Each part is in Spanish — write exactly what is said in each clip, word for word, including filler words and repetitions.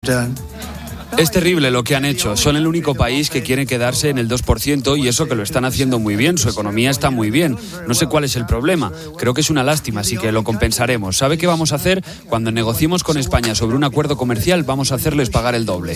Es terrible lo que han hecho. Son el único país que quiere quedarse en el dos por ciento y eso que lo están haciendo muy bien. Su economía está muy bien. No sé cuál es el problema. Creo que es una lástima, así que lo compensaremos. ¿Sabe qué vamos a hacer? Cuando negociemos con España sobre un acuerdo comercial, vamos a hacerles pagar el doble.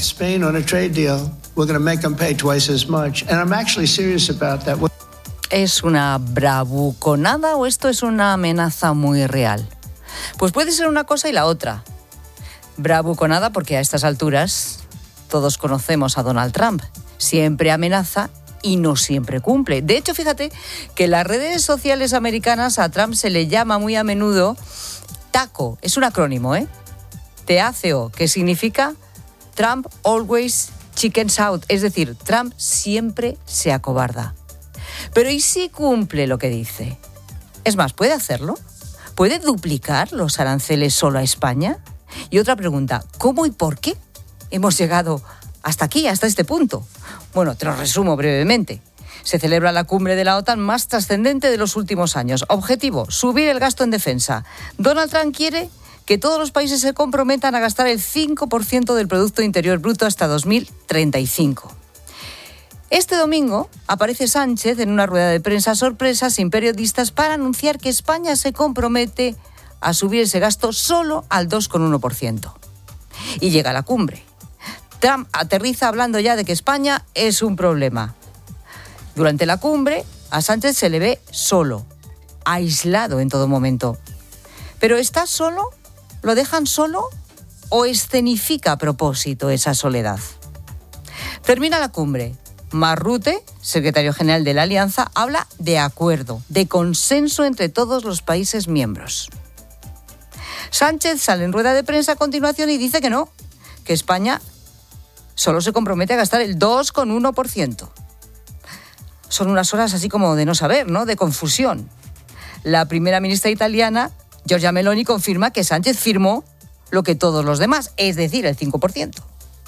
¿Es una bravuconada o esto es una amenaza muy real? Pues puede ser una cosa y la otra. Bravuconada porque a estas alturas todos conocemos a Donald Trump. Siempre amenaza y no siempre cumple. De hecho, fíjate que en las redes sociales americanas a Trump se le llama muy a menudo TACO. Es un acrónimo, ¿eh? T A C O, que significa Trump always chickens out. Es decir, Trump siempre se acobarda. Pero ¿y si cumple lo que dice? Es más, ¿puede hacerlo? ¿Puede duplicar los aranceles solo a España? Y otra pregunta, ¿cómo y por qué hemos llegado hasta aquí, hasta este punto? Bueno, te lo resumo brevemente. Se celebra la cumbre de la OTAN más trascendente de los últimos años. Objetivo, subir el gasto en defensa. Donald Trump quiere que todos los países se comprometan a gastar el cinco por ciento del Producto Interior Bruto hasta dos mil treinta y cinco. Este domingo aparece Sánchez en una rueda de prensa sorpresa sin periodistas para anunciar que España se compromete a subir ese gasto solo al dos coma uno por ciento. Y llega la cumbre. Trump aterriza hablando ya de que España es un problema. Durante la cumbre, a Sánchez se le ve solo, aislado en todo momento. ¿Pero está solo? ¿Lo dejan solo? ¿O escenifica a propósito esa soledad? Termina la cumbre. Mark Rutte, secretario general de la Alianza, habla de acuerdo, de consenso entre todos los países miembros. Sánchez sale en rueda de prensa a continuación y dice que no, que España solo se compromete a gastar el dos coma uno por ciento. Son unas horas así como de no saber, ¿no? De confusión. La primera ministra italiana, Giorgia Meloni, confirma que Sánchez firmó lo que todos los demás, es decir, el cinco por ciento.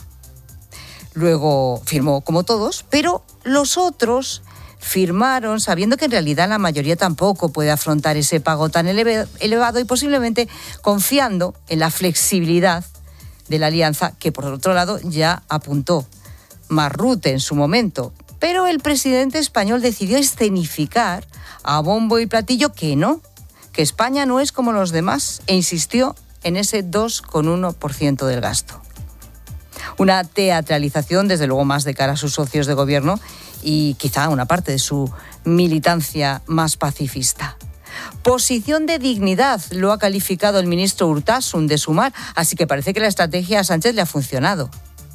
Luego firmó como todos, pero los otros firmaron sabiendo que en realidad la mayoría tampoco puede afrontar ese pago tan elevado y posiblemente confiando en la flexibilidad de la alianza, que por otro lado ya apuntó Mark Rutte en su momento. Pero el presidente español decidió escenificar a bombo y platillo que no, que España no es como los demás e insistió en ese dos coma uno por ciento del gasto. Una teatralización, desde luego, más de cara a sus socios de gobierno y quizá una parte de su militancia más pacifista. Posición de dignidad, lo ha calificado el ministro Urtasun de Sumar, así que parece que la estrategia a Sánchez le ha funcionado.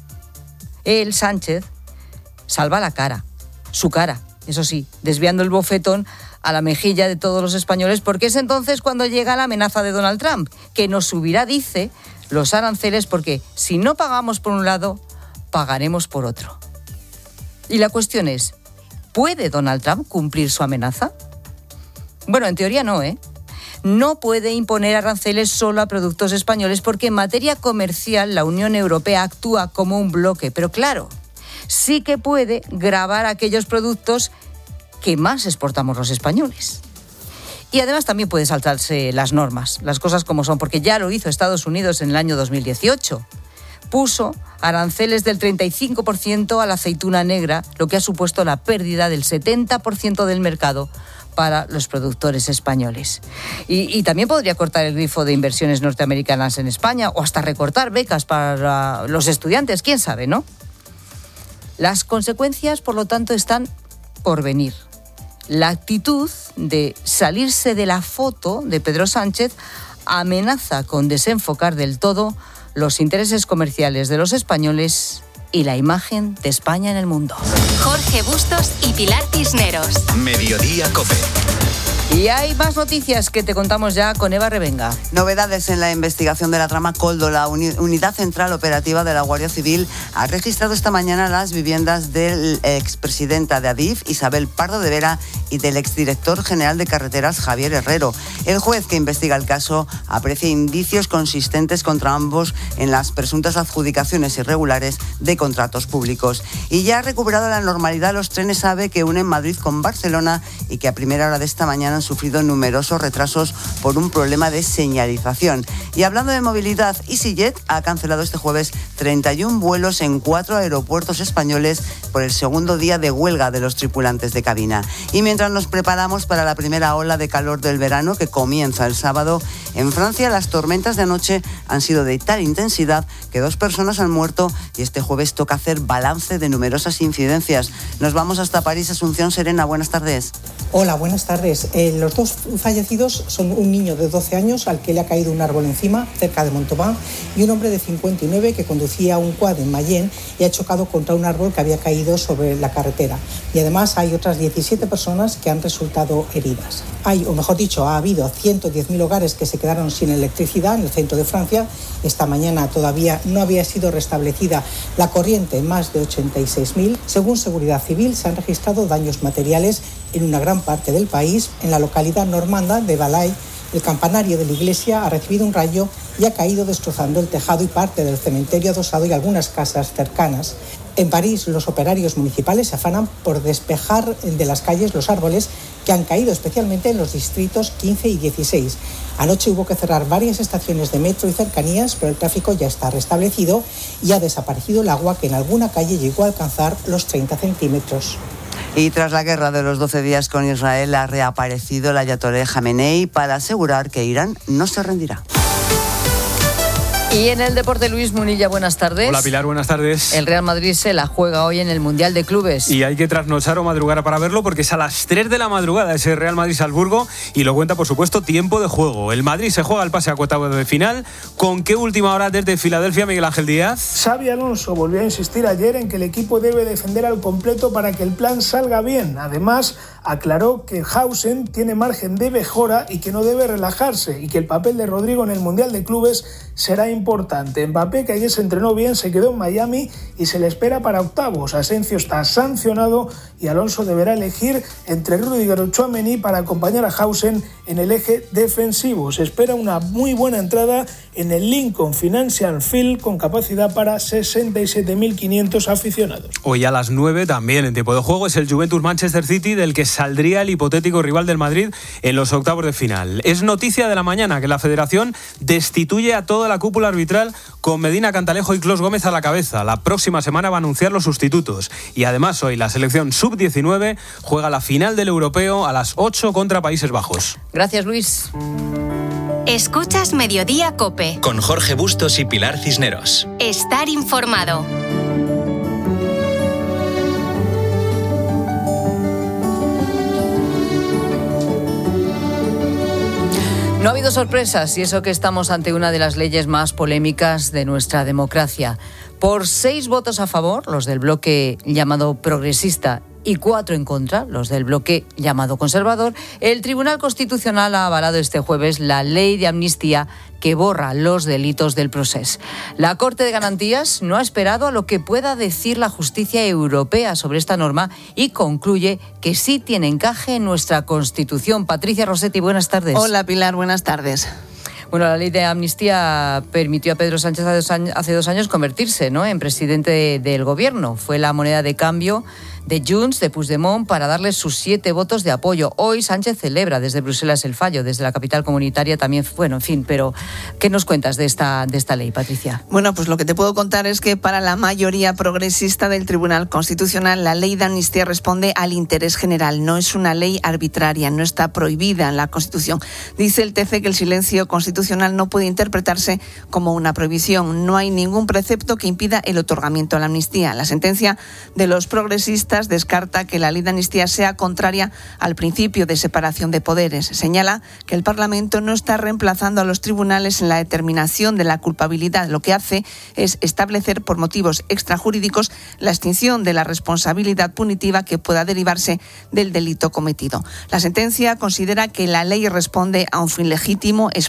Él, Sánchez, salva la cara, su cara, eso sí, desviando el bofetón a la mejilla de todos los españoles, porque es entonces cuando llega la amenaza de Donald Trump, que nos subirá, dice, los aranceles porque si no pagamos por un lado, pagaremos por otro. Y la cuestión es, ¿puede Donald Trump cumplir su amenaza? Bueno, en teoría no, ¿eh? No puede imponer aranceles solo a productos españoles porque en materia comercial la Unión Europea actúa como un bloque, pero claro, sí que puede gravar aquellos productos que más exportamos los españoles. Y además también puede saltarse las normas, las cosas como son, porque ya lo hizo Estados Unidos en el año dos mil dieciocho. Puso aranceles del treinta y cinco por ciento a la aceituna negra, lo que ha supuesto la pérdida del setenta por ciento del mercado para los productores españoles. Y, y también podría cortar el grifo de inversiones norteamericanas en España o hasta recortar becas para los estudiantes, quién sabe, ¿no? Las consecuencias, por lo tanto, están por venir. La actitud de salirse de la foto de Pedro Sánchez amenaza con desenfocar del todo los intereses comerciales de los españoles y la imagen de España en el mundo. Jorge Bustos y Pilar Cisneros. Mediodía COPE. Y hay más noticias que te contamos ya con Eva Revenga. Novedades en la investigación de la trama Koldo. La uni- Unidad Central Operativa de la Guardia Civil ha registrado esta mañana las viviendas del expresidenta de Adif, Isabel Pardo de Vera, y del exdirector general de Carreteras, Javier Herrero. El juez que investiga el caso aprecia indicios consistentes contra ambos en las presuntas adjudicaciones irregulares de contratos públicos. Y ya ha recuperado la normalidad los trenes AVE que unen Madrid con Barcelona y que a primera hora de esta mañana han sufrido numerosos retrasos por un problema de señalización. Y hablando de movilidad, EasyJet ha cancelado este jueves treinta y un vuelos en cuatro aeropuertos españoles por el segundo día de huelga de los tripulantes de cabina. Y mientras nos preparamos para la primera ola de calor del verano que comienza el sábado, en Francia las tormentas de anoche han sido de tal intensidad que dos personas han muerto y este jueves toca hacer balance de numerosas incidencias. Nos vamos hasta París. Asunción Serena, buenas tardes. Hola, buenas tardes. Eh, los dos fallecidos son un niño de doce años al que le ha caído un árbol encima, cerca de Montauban, y un hombre de cincuenta y nueve que conducía un quad en Mayenne y ha chocado contra un árbol que había caído sobre la carretera. Y además hay otras diecisiete personas que han resultado heridas. Hay, o mejor dicho, ha habido ciento diez mil hogares que se quedaron sin electricidad en el centro de Francia. Esta mañana todavía no había sido restablecida la corriente en más de ochenta y seis mil. Según Seguridad Civil, se han registrado daños materiales en una gran parte del país. En la localidad normanda de Valais, el campanario de la iglesia ha recibido un rayo y ha caído destrozando el tejado y parte del cementerio adosado y algunas casas cercanas. En París, los operarios municipales se afanan por despejar de las calles los árboles que han caído, especialmente en los distritos quince y dieciséis. Anoche hubo que cerrar varias estaciones de metro y cercanías, pero el tráfico ya está restablecido y ha desaparecido el agua, que en alguna calle llegó a alcanzar los treinta centímetros. Y tras la guerra de los doce días con Israel, ha reaparecido el ayatolá Jamenei para asegurar que Irán no se rendirá. Y en el deporte, Luis Munilla, buenas tardes. Hola Pilar, buenas tardes. El Real Madrid se la juega hoy en el Mundial de Clubes. Y hay que trasnochar o madrugar para verlo porque es a las tres de la madrugada ese Real Madrid-Salzburgo y lo cuenta, por supuesto, tiempo de juego. El Madrid se juega el pase a octavos de final. ¿Con qué última hora desde Filadelfia, Miguel Ángel Díaz? Xabi Alonso volvió a insistir ayer en que el equipo debe defender al completo para que el plan salga bien. Además, aclaró que Hausen tiene margen de mejora y que no debe relajarse y que el papel de Rodrigo en el Mundial de Clubes será importante. Mbappé, que ayer se entrenó bien, se quedó en Miami y se le espera para octavos. Asensio está sancionado y Alonso deberá elegir entre Rüdiger o Tchouaméni para acompañar a Hausen en el eje defensivo. Se espera una muy buena entrada en el Lincoln Financial Field con capacidad para sesenta y siete mil quinientos aficionados. Hoy a las nueve, también en tiempo de juego, es el Juventus-Manchester City, del que saldría el hipotético rival del Madrid en los octavos de final. Es noticia de la mañana que la Federación destituye a toda la cúpula arbitral con Medina Cantalejo y Clos Gómez a la cabeza. La próxima semana va a anunciar los sustitutos. Y además hoy la selección sub diecinueve juega la final del Europeo a las ocho contra Países Bajos. Gracias, Luis. Escuchas Mediodía COPE. Con Jorge Bustos y Pilar Cisneros. Estar informado. No ha habido sorpresas y eso que estamos ante una de las leyes más polémicas de nuestra democracia. Por seis votos a favor, los del bloque llamado progresista, y cuatro en contra, los del bloque llamado conservador, el Tribunal Constitucional ha avalado este jueves la ley de amnistía que borra los delitos del Procés. La Corte de Garantías no ha esperado a lo que pueda decir la justicia europea sobre esta norma y concluye que sí tiene encaje en nuestra Constitución. Patricia Rossetti, buenas tardes. Hola Pilar, buenas tardes. Bueno, la ley de amnistía permitió a Pedro Sánchez hace dos años convertirse, ¿no?, en presidente de, del gobierno. Fue la moneda de cambio de Junts, de Puigdemont, para darles sus siete votos de apoyo. Hoy Sánchez celebra desde Bruselas el fallo, desde la capital comunitaria también. Bueno, en fin, pero ¿qué nos cuentas de esta, de esta ley, Patricia? Bueno, pues lo que te puedo contar es que para la mayoría progresista del Tribunal Constitucional, la ley de amnistía responde al interés general. No es una ley arbitraria, no está prohibida en la Constitución. Dice el T C que el silencio constitucional no puede interpretarse como una prohibición. No hay ningún precepto que impida el otorgamiento de la amnistía. La sentencia de los progresistas descarta que la ley de amnistía sea contraria al principio de separación de poderes. Señala que el Parlamento no está reemplazando a los tribunales en la determinación de la culpabilidad. Lo que hace es establecer por motivos extrajurídicos la extinción de la responsabilidad punitiva que pueda derivarse del delito cometido. La sentencia considera que la ley responde a un fin legítimo, explícito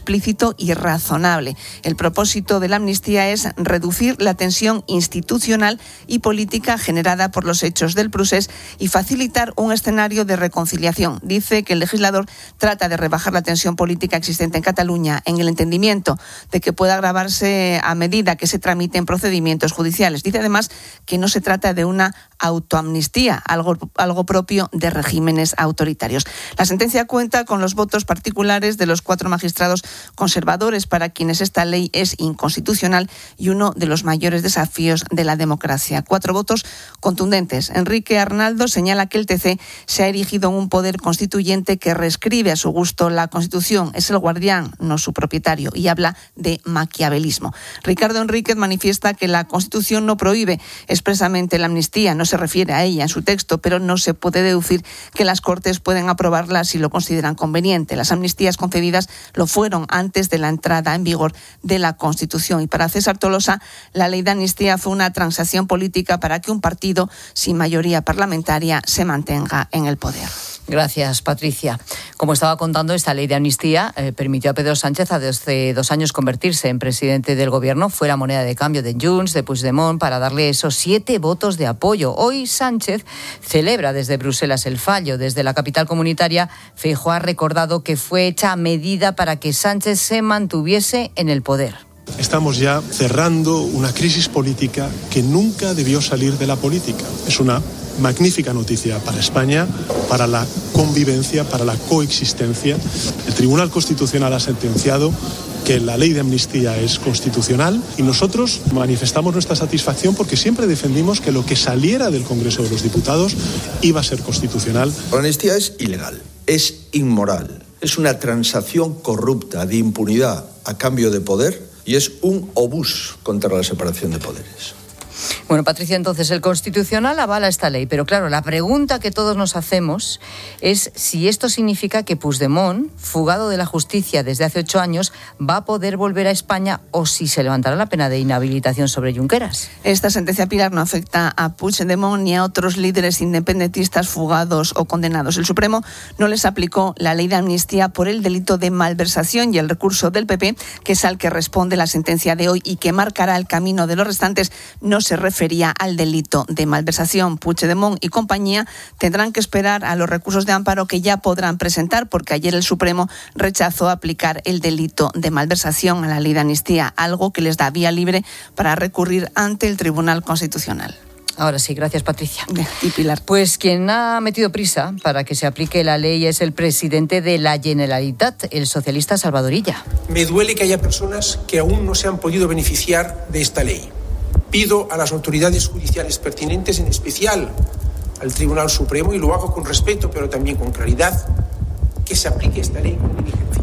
delito y razonable. El propósito de la amnistía es reducir la tensión institucional y política generada por los hechos del Prusés y facilitar un escenario de reconciliación. Dice que el legislador trata de rebajar la tensión política existente en Cataluña en el entendimiento de que pueda agravarse a medida que se tramiten procedimientos judiciales. Dice además que no se trata de una autoamnistía, algo, algo propio de regímenes autoritarios. La sentencia cuenta con los votos particulares de los cuatro magistrados conservadores para quienes esta ley es inconstitucional y uno de los mayores desafíos de la democracia. Cuatro votos contundentes. Enrique Arnaldo señala que el T C se ha erigido en un poder constituyente que reescribe a su gusto la Constitución. Es el guardián, no su propietario, y habla de maquiavelismo. Ricardo Enríquez manifiesta que la Constitución no prohíbe expresamente la amnistía, no se refiere a ella en su texto, pero no se puede deducir que las Cortes pueden aprobarla si lo consideran conveniente. Las amnistías concedidas lo fueron antes de la entrada en vigor de la Constitución. Y para César Tolosa, la ley de amnistía fue una transacción política para que un partido sin mayoría parlamentaria se mantenga en el poder. Gracias, Patricia. Como estaba contando, esta ley de amnistía eh, permitió a Pedro Sánchez hace dos años convertirse en presidente del gobierno. Fue la moneda de cambio de Junts, de Puigdemont, para darle esos siete votos de apoyo. Hoy Sánchez celebra desde Bruselas el fallo. Desde la capital comunitaria, Feijóo ha recordado que fue hecha a medida para que Sánchez se mantuviese en el poder. Estamos ya cerrando una crisis política que nunca debió salir de la política. Es una magnífica noticia para España, para la convivencia, para la coexistencia. El Tribunal Constitucional ha sentenciado que la ley de amnistía es constitucional y nosotros manifestamos nuestra satisfacción porque siempre defendimos que lo que saliera del Congreso de los Diputados iba a ser constitucional. La amnistía es ilegal, es inmoral, es una transacción corrupta de impunidad a cambio de poder y es un obús contra la separación de poderes. Bueno, Patricia, entonces el Constitucional avala esta ley, pero claro, la pregunta que todos nos hacemos es si esto significa que Puigdemont, fugado de la justicia desde hace ocho años, va a poder volver a España o si se levantará la pena de inhabilitación sobre Junqueras. Esta sentencia, Pilar, no afecta a Puigdemont ni a otros líderes independentistas fugados o condenados. El Supremo no les aplicó la ley de amnistía por el delito de malversación y el recurso del P P, que es al que responde la sentencia de hoy y que marcará el camino de los restantes, no se refería al delito de malversación. Puigdemont y compañía tendrán que esperar a los recursos de amparo que ya podrán presentar, porque ayer el Supremo rechazó aplicar el delito de malversación a la ley de amnistía, algo que les da vía libre para recurrir ante el Tribunal Constitucional. Ahora sí, gracias, Patricia. Y Pilar. Pues quien ha metido prisa para que se aplique la ley es el presidente de la Generalitat, el socialista Salvador Illa. Me duele que haya personas que aún no se han podido beneficiar de esta ley. Pido a las autoridades judiciales pertinentes, en especial al Tribunal Supremo, y lo hago con respeto, pero también con claridad, que se aplique esta ley con diligencia.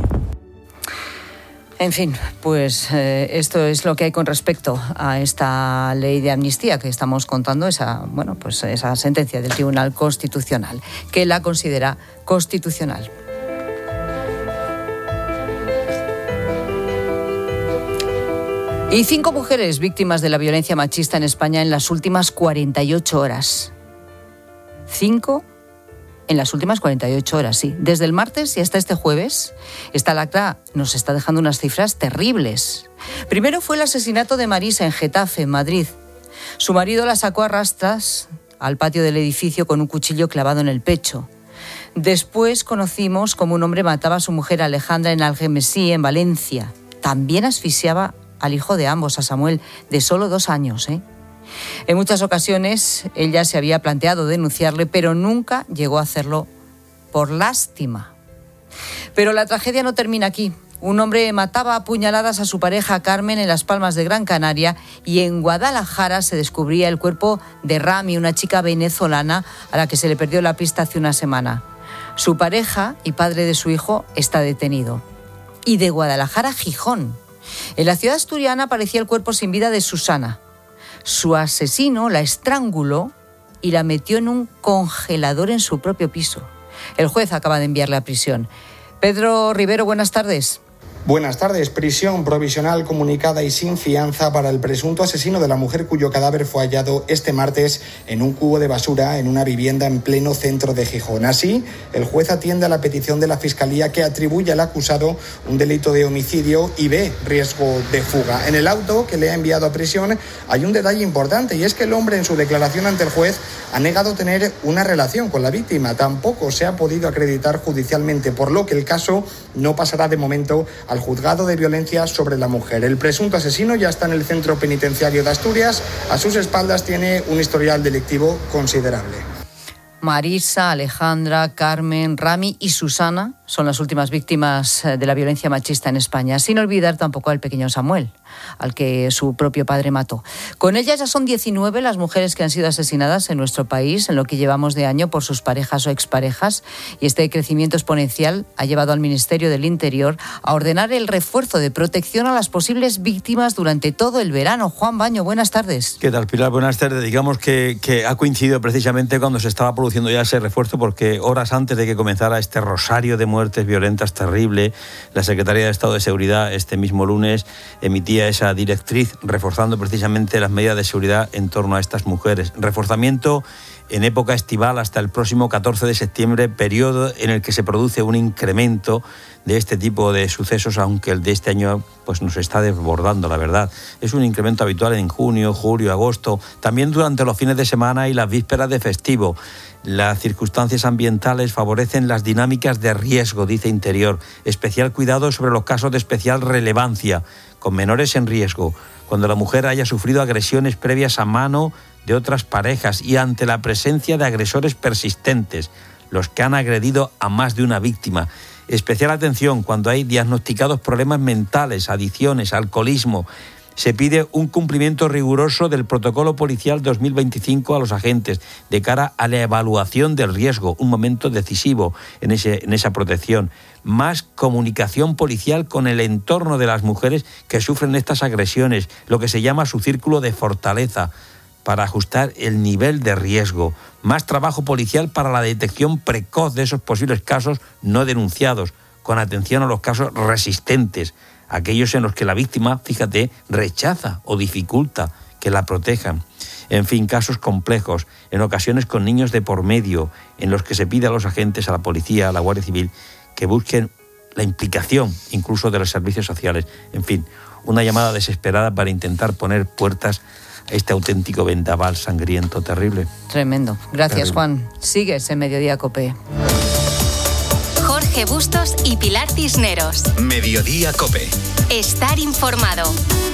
En fin, pues eh, esto es lo que hay con respecto a esta ley de amnistía que estamos contando, esa, bueno, pues esa sentencia del Tribunal Constitucional, que la considera constitucional. Y cinco mujeres víctimas de la violencia machista en España en las últimas cuarenta y ocho horas. Cinco en las últimas cuarenta y ocho horas, sí. Desde el martes y hasta este jueves, esta lacra nos está dejando unas cifras terribles. Primero fue el asesinato de Marisa en Getafe, en Madrid. Su marido la sacó a rastras al patio del edificio con un cuchillo clavado en el pecho. Después conocimos cómo un hombre mataba a su mujer Alejandra en Algemesí, en Valencia. También asfixiaba al hijo de ambos, a Samuel, de solo dos años. ¿eh? En muchas ocasiones ella se había planteado denunciarle, pero nunca llegó a hacerlo por lástima. Pero la tragedia no termina aquí. Un hombre mataba a puñaladas a su pareja Carmen en Las Palmas de Gran Canaria y en Guadalajara se descubría el cuerpo de Rami, una chica venezolana a la que se le perdió la pista hace una semana. Su pareja y padre de su hijo está detenido. Y de Guadalajara a Gijón. En la ciudad asturiana aparecía el cuerpo sin vida de Susana. Su asesino la estranguló y la metió en un congelador en su propio piso. El juez acaba de enviarle a prisión. Pedro Rivero, buenas tardes. Buenas tardes. Prisión provisional comunicada y sin fianza para el presunto asesino de la mujer cuyo cadáver fue hallado este martes en un cubo de basura en una vivienda en pleno centro de Gijón. Así, el juez atiende a la petición de la Fiscalía que atribuye al acusado un delito de homicidio y ve riesgo de fuga. En el auto que le ha enviado a prisión hay un detalle importante, y es que el hombre en su declaración ante el juez ha negado tener una relación con la víctima. Tampoco se ha podido acreditar judicialmente, por lo que el caso no pasará de momento al juzgado de violencia sobre la mujer. El presunto asesino ya está en el centro penitenciario de Asturias. A sus espaldas tiene un historial delictivo considerable. Marisa, Alejandra, Carmen, Rami y Susana son las últimas víctimas de la violencia machista en España, sin olvidar tampoco al pequeño Samuel, al que su propio padre mató. Con ellas ya son diecinueve las mujeres que han sido asesinadas en nuestro país en lo que llevamos de año por sus parejas o exparejas, y este crecimiento exponencial ha llevado al Ministerio del Interior a ordenar el refuerzo de protección a las posibles víctimas durante todo el verano. Juan Baño, buenas tardes. ¿Qué tal, Pilar? Buenas tardes. Digamos que, que ha coincidido precisamente cuando se estaba produciendo ya ese refuerzo, porque horas antes de que comenzara este rosario de muertes violentas terrible, la Secretaría de Estado de Seguridad este mismo lunes emitía esa directriz reforzando precisamente las medidas de seguridad en torno a estas mujeres. Reforzamiento en época estival hasta el próximo catorce de septiembre, periodo en el que se produce un incremento de este tipo de sucesos, aunque el de este año pues nos está desbordando, la verdad. Es un incremento habitual en junio, julio, agosto, también durante los fines de semana y las vísperas de festivo. Las circunstancias ambientales favorecen las dinámicas de riesgo, dice Interior. Especial cuidado sobre los casos de especial relevancia, con menores en riesgo, cuando la mujer haya sufrido agresiones previas a mano de otras parejas y ante la presencia de agresores persistentes, los que han agredido a más de una víctima. Especial atención cuando hay diagnosticados problemas mentales, adicciones, alcoholismo. Se pide un cumplimiento riguroso del protocolo policial dos mil veinticinco a los agentes de cara a la evaluación del riesgo, un momento decisivo en, ese, en esa protección. Más comunicación policial con el entorno de las mujeres que sufren estas agresiones, lo que se llama su círculo de fortaleza, para ajustar el nivel de riesgo. Más trabajo policial para la detección precoz de esos posibles casos no denunciados, con atención a los casos resistentes, aquellos en los que la víctima, fíjate, rechaza o dificulta que la protejan. En fin, casos complejos, en ocasiones con niños de por medio, en los que se pide a los agentes, a la policía, a la Guardia Civil, que busquen la implicación incluso de los servicios sociales. En fin, una llamada desesperada para intentar poner puertas a este auténtico vendaval sangriento, terrible. Tremendo. Gracias, Terrible. Juan. Sigues en Mediodía COPE. Jorge Bustos y Pilar Cisneros. Mediodía COPE. Estar informado.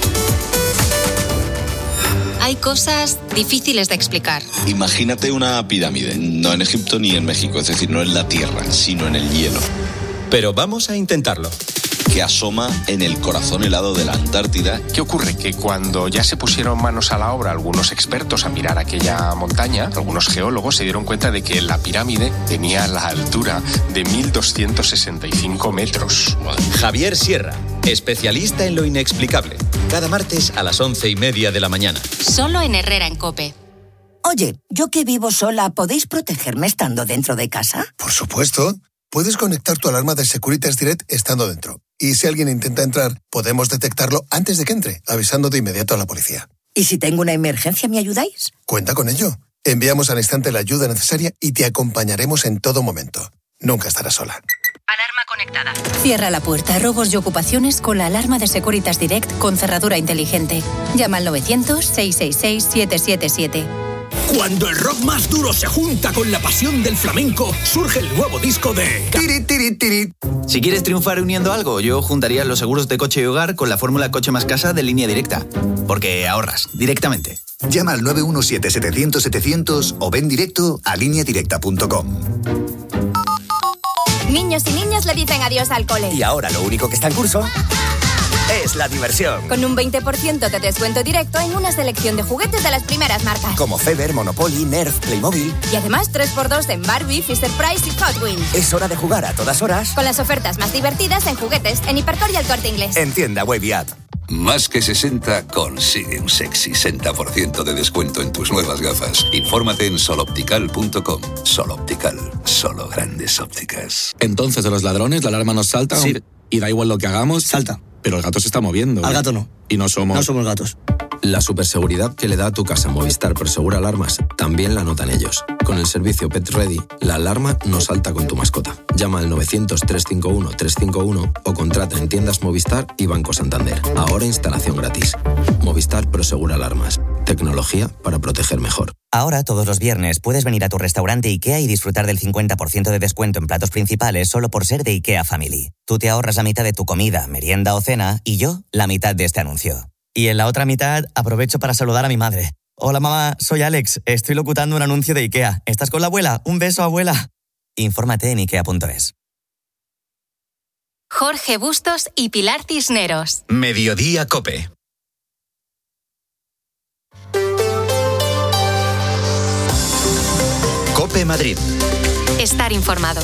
Hay cosas difíciles de explicar. Imagínate una pirámide, no en Egipto ni en México, es decir, no en la tierra, sino en el hielo. Pero vamos a intentarlo. Que asoma en el corazón helado de la Antártida. ¿Qué ocurre? Que cuando ya se pusieron manos a la obra algunos expertos a mirar aquella montaña, algunos geólogos se dieron cuenta de que la pirámide tenía la altura de mil doscientos sesenta y cinco metros. Javier Sierra, especialista en lo inexplicable. Cada martes a las once y media de la mañana. Solo en Herrera en COPE. Oye, yo que vivo sola, ¿podéis protegerme estando dentro de casa? Por supuesto. Puedes conectar tu alarma de Securitas Direct estando dentro. Y si alguien intenta entrar, podemos detectarlo antes de que entre, avisando de inmediato a la policía. ¿Y si tengo una emergencia, me ayudáis? Cuenta con ello. Enviamos al instante la ayuda necesaria y te acompañaremos en todo momento. Nunca estarás sola. Alarma conectada. Cierra la puerta a robos y ocupaciones con la alarma de Securitas Direct con cerradura inteligente. Llama al novecientos, seiscientos sesenta y seis, siete siete siete. Cuando el rock más duro se junta con la pasión del flamenco, surge el nuevo disco de... Tiri, tiri, tiri. Si quieres triunfar uniendo algo, yo juntaría los seguros de coche y hogar con la fórmula Coche más Casa de Línea Directa. Porque ahorras directamente. Llama al nueve uno siete, setecientos, setecientos o ven directo a línea directa punto com. Niños y niñas le dicen adiós al cole. Y ahora lo único que está en curso es la diversión. Con un veinte por ciento de descuento directo en una selección de juguetes de las primeras marcas. Como Feber, Monopoly, Nerf, Playmobil. Y además tres por dos en Barbie, Fisher-Price y Hot Wheels. Es hora de jugar a todas horas. Con las ofertas más divertidas en juguetes en Hipercor y El Corte Inglés. En tienda web y app. Más que sesenta, consigue un sexy sesenta por ciento de descuento en tus nuevas gafas. Infórmate en sol optical punto com. Sol Optical, solo grandes ópticas. Entonces, ¿de los ladrones la alarma nos salta? Sí, aunque... y da igual lo que hagamos, salta. Pero el gato se está moviendo. Al gato no. Y no somos... No somos gatos. La superseguridad que le da a tu casa Movistar Prosegur Alarmas también la notan ellos. Con el servicio Pet Ready, la alarma no salta con tu mascota. Llama al novecientos, trescientos cincuenta y uno, trescientos cincuenta y uno o contrata en tiendas Movistar y Banco Santander. Ahora instalación gratis. Movistar Prosegur Alarmas. Tecnología para proteger mejor. Ahora, todos los viernes, puedes venir a tu restaurante IKEA y disfrutar del cincuenta por ciento de descuento en platos principales solo por ser de IKEA Family. Tú te ahorras la mitad de tu comida, merienda o cena y yo la mitad de este anuncio. Y en la otra mitad, aprovecho para saludar a mi madre. Hola mamá, soy Alex, estoy locutando un anuncio de IKEA. ¿Estás con la abuela? Un beso, abuela. Infórmate en ikea punto es. Jorge Bustos y Pilar Cisneros. Mediodía COPE. COPE Madrid. Estar informado.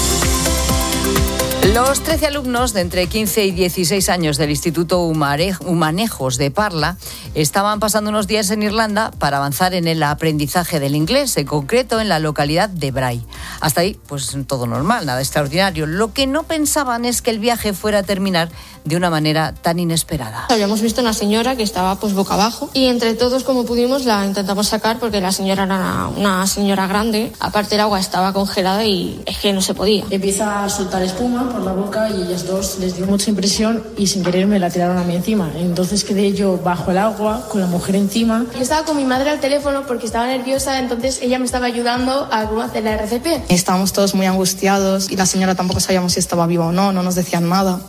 Los trece alumnos de entre quince y dieciséis años del Instituto Humanejos de Parla estaban pasando unos días en Irlanda para avanzar en el aprendizaje del inglés, en concreto en la localidad de Bray. Hasta ahí, pues todo normal, nada extraordinario. Lo que no pensaban es que el viaje fuera a terminar de una manera tan inesperada. Habíamos visto una señora que estaba pues boca abajo y entre todos como pudimos la intentamos sacar porque la señora era una, una señora grande. Aparte el agua estaba congelada y es que no se podía. Empieza a soltar espuma por la boca y ellas dos les dio mucha impresión y sin querer me la tiraron a mí encima. Entonces quedé yo bajo el agua con la mujer encima. Yo estaba con mi madre al teléfono porque estaba nerviosa, entonces ella me estaba ayudando a cómo hacer la R C P. Estábamos todos muy angustiados y la señora tampoco sabíamos si estaba viva o no, no nos decían nada.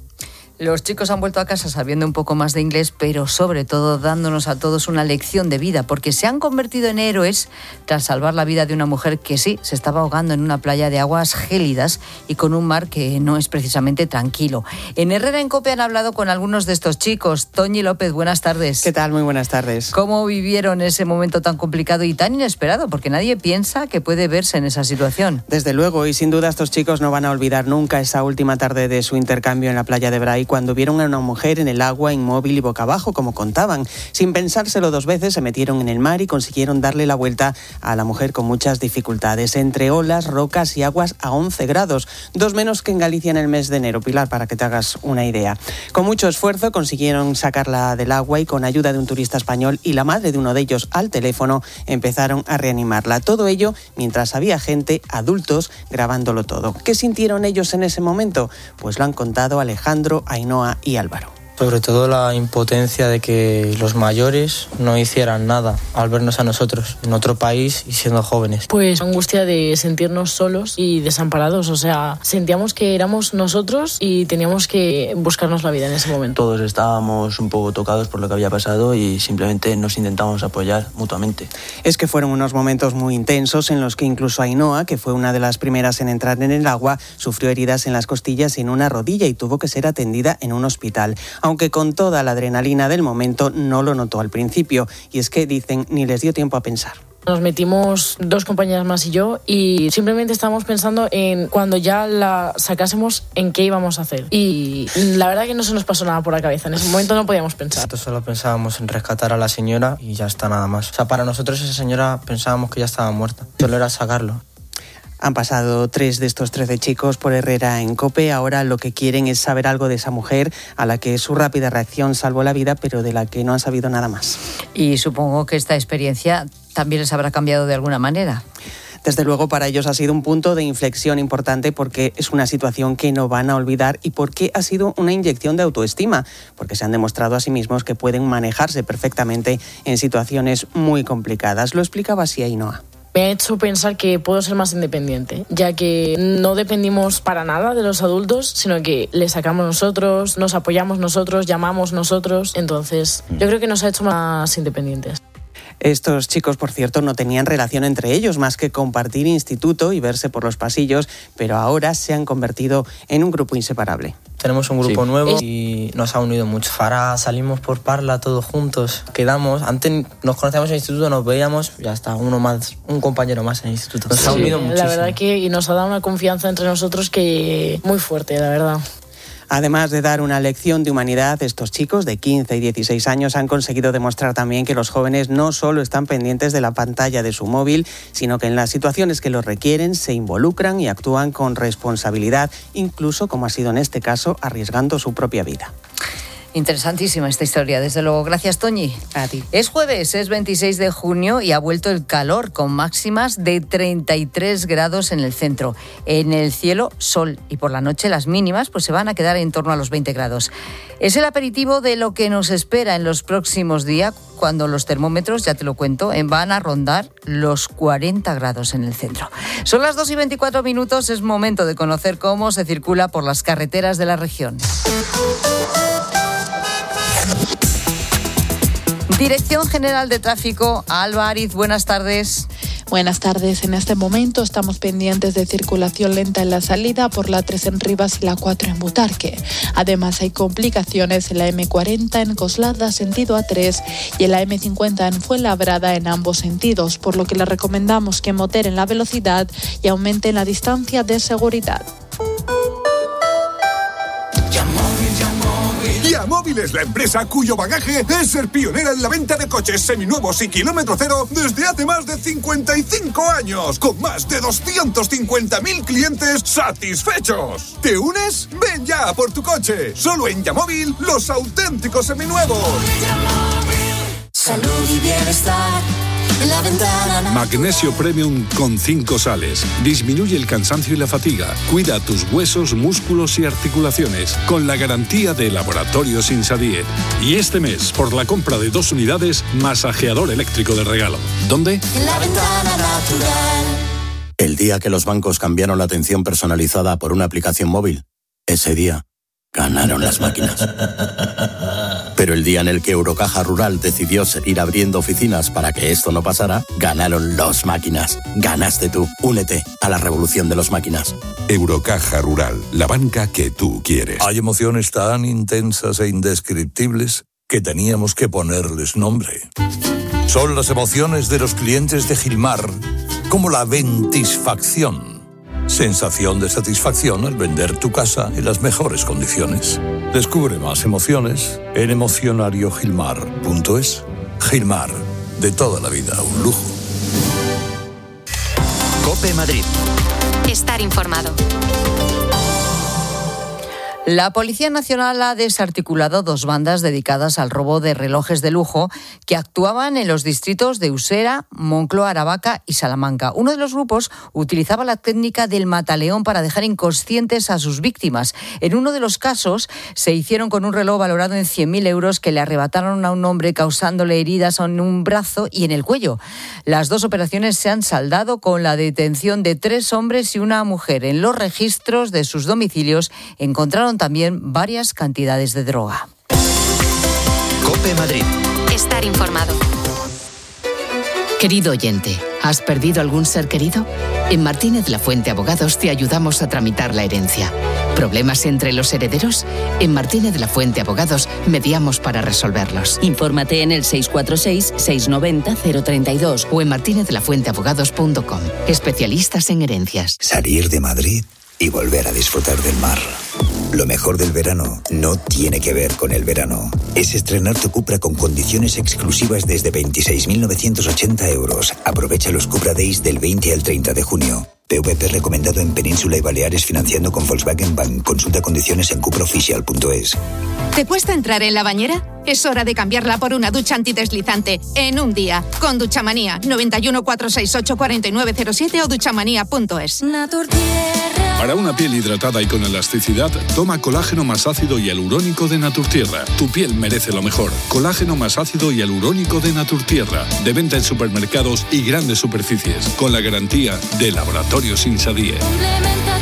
Los chicos han vuelto a casa sabiendo un poco más de inglés, pero sobre todo dándonos a todos una lección de vida, porque se han convertido en héroes tras salvar la vida de una mujer que sí, se estaba ahogando en una playa de aguas gélidas y con un mar que no es precisamente tranquilo. En Herrera en COPE han hablado con algunos de estos chicos. Toñi López, buenas tardes. ¿Qué tal? Muy buenas tardes. ¿Cómo vivieron ese momento tan complicado y tan inesperado? Porque nadie piensa que puede verse en esa situación. Desde luego, y sin duda estos chicos no van a olvidar nunca esa última tarde de su intercambio en la playa de Bray, cuando vieron a una mujer en el agua inmóvil y boca abajo, como contaban. Sin pensárselo dos veces, se metieron en el mar y consiguieron darle la vuelta a la mujer con muchas dificultades, entre olas, rocas y aguas a once grados, dos menos que en Galicia en el mes de enero, Pilar, para que te hagas una idea. Con mucho esfuerzo consiguieron sacarla del agua y con ayuda de un turista español y la madre de uno de ellos al teléfono empezaron a reanimarla. Todo ello mientras había gente, adultos, grabándolo todo. ¿Qué sintieron ellos en ese momento? Pues lo han contado Alejandro, Ainhoa y Álvaro. Sobre todo la impotencia de que los mayores no hicieran nada al vernos a nosotros en otro país y siendo jóvenes. Pues angustia de sentirnos solos y desamparados, o sea, sentíamos que éramos nosotros y teníamos que buscarnos la vida en ese momento. Todos estábamos un poco tocados por lo que había pasado y simplemente nos intentamos apoyar mutuamente. Es que fueron unos momentos muy intensos en los que incluso Ainhoa, que fue una de las primeras en entrar en el agua, sufrió heridas en las costillas y en una rodilla y tuvo que ser atendida en un hospital. Aunque con toda la adrenalina del momento no lo notó al principio, y es que dicen ni les dio tiempo a pensar. Nos metimos dos compañeras más y yo y simplemente estábamos pensando en cuando ya la sacásemos en qué íbamos a hacer. Y la verdad que no se nos pasó nada por la cabeza, en ese momento no podíamos pensar. Nosotros solo pensábamos en rescatar a la señora y ya está, nada más. O sea, para nosotros esa señora pensábamos que ya estaba muerta, solo era sacarlo. Han pasado tres de estos trece chicos por Herrera en COPE. Ahora lo que quieren es saber algo de esa mujer a la que su rápida reacción salvó la vida, pero de la que no han sabido nada más. Y supongo que esta experiencia también les habrá cambiado de alguna manera. Desde luego para ellos ha sido un punto de inflexión importante porque es una situación que no van a olvidar y porque ha sido una inyección de autoestima, porque se han demostrado a sí mismos que pueden manejarse perfectamente en situaciones muy complicadas. Lo explicaba así Ainhoa. Me ha hecho pensar que puedo ser más independiente, ya que no dependimos para nada de los adultos, sino que les sacamos nosotros, nos apoyamos nosotros, llamamos nosotros. Entonces, yo creo que nos ha hecho más independientes. Estos chicos, por cierto, no tenían relación entre ellos más que compartir instituto y verse por los pasillos, pero ahora se han convertido en un grupo inseparable. Tenemos un grupo sí. nuevo y nos ha unido mucho. Ahora salimos por Parla todos juntos, quedamos. Antes nos conocíamos en el instituto, nos veíamos, ya está, uno más, un compañero más en el instituto. Nos sí, ha unido muchísimo. La verdad que y nos ha dado una confianza entre nosotros que muy fuerte, la verdad. Además de dar una lección de humanidad, estos chicos de quince y dieciséis años han conseguido demostrar también que los jóvenes no solo están pendientes de la pantalla de su móvil, sino que en las situaciones que lo requieren se involucran y actúan con responsabilidad, incluso, como ha sido en este caso, arriesgando su propia vida. Interesantísima esta historia, desde luego. Gracias, Toñi. A ti. Es jueves, es veintiséis de junio y ha vuelto el calor, con máximas de treinta y tres grados en el centro. En el cielo, sol, y por la noche las mínimas pues se van a quedar en torno a los veinte grados. Es el aperitivo de lo que nos espera en los próximos días, cuando los termómetros, ya te lo cuento, van a rondar los cuarenta grados en el centro. Son las dos y veinticuatro minutos, es momento de conocer cómo se circula por las carreteras de la región. Dirección General de Tráfico, Alba Ariz, buenas tardes. Buenas tardes. En este momento estamos pendientes de circulación lenta en la salida por la tres en Rivas y la cuatro en Butarque. Además, hay complicaciones en la eme cuarenta en Coslada, sentido A tres, y en la eme cincuenta en Fuenlabrada en ambos sentidos, por lo que le recomendamos que moderen la velocidad y aumenten la distancia de seguridad. Yamóvil es la empresa cuyo bagaje es ser pionera en la venta de coches seminuevos y kilómetro cero desde hace más de cincuenta y cinco años, con más de doscientos cincuenta mil clientes satisfechos. ¿Te unes? Ven ya por tu coche. Solo en Yamóvil, los auténticos seminuevos. Salud y bienestar. La ventana. Magnesio Premium con cinco sales. Disminuye el cansancio y la fatiga. Cuida tus huesos, músculos y articulaciones. Con la garantía de Laboratorios Insadiet. Y este mes, por la compra de dos unidades, masajeador eléctrico de regalo. ¿Dónde? La Ventana Natural. El día que los bancos cambiaron la atención personalizada por una aplicación móvil, ese día ganaron las máquinas. Pero el día en el que Eurocaja Rural decidió seguir abriendo oficinas para que esto no pasara, ganaron los máquinas. Ganaste tú. Únete a la revolución de los máquinas. Eurocaja Rural, la banca que tú quieres. Hay emociones tan intensas e indescriptibles que teníamos que ponerles nombre. Son las emociones de los clientes de Gilmar, como la ventisfacción. Sensación de satisfacción al vender tu casa en las mejores condiciones. Descubre más emociones en emocionario gilmar punto es. Gilmar, de toda la vida, un lujo. COPE Madrid. Estar informado. La Policía Nacional ha desarticulado dos bandas dedicadas al robo de relojes de lujo que actuaban en los distritos de Usera, Moncloa, Aravaca y Salamanca. Uno de los grupos utilizaba la técnica del mataleón para dejar inconscientes a sus víctimas. En uno de los casos se hicieron con un reloj valorado en cien mil euros que le arrebataron a un hombre causándole heridas en un brazo y en el cuello. Las dos operaciones se han saldado con la detención de tres hombres y una mujer. En los registros de sus domicilios encontraron también varias cantidades de droga. COPE Madrid. Estar informado. Querido oyente, ¿has perdido algún ser querido? En Martínez La Fuente Abogados te ayudamos a tramitar la herencia. ¿Problemas entre los herederos? En Martínez La Fuente Abogados mediamos para resolverlos. Infórmate en el seis cuatro seis, seis nueve cero, cero tres dos o en martinez la fuente abogados punto com. Especialistas en herencias. Salir de Madrid y volver a disfrutar del mar. Lo mejor del verano no tiene que ver con el verano. Es estrenar tu Cupra con condiciones exclusivas desde veintiséis mil novecientos ochenta euros. Aprovecha los Cupra Days del veinte al treinta de junio. P V P recomendado en Península y Baleares financiando con Volkswagen Bank. Consulta condiciones en cupraoficial punto es. ¿Te cuesta entrar en la bañera? Es hora de cambiarla por una ducha antideslizante en un día. Con Duchamanía. noventa y uno, cuatrocientos sesenta y ocho, cuarenta y nueve cero siete o duchamanía punto es. Para una piel hidratada y con elasticidad, toma colágeno más ácido y hialurónico de Naturtierra. Tu piel merece lo mejor. Colágeno más ácido y hialurónico de Naturtierra. De venta en supermercados y grandes superficies. Con la garantía de Laboratorios Insadiet. Complementa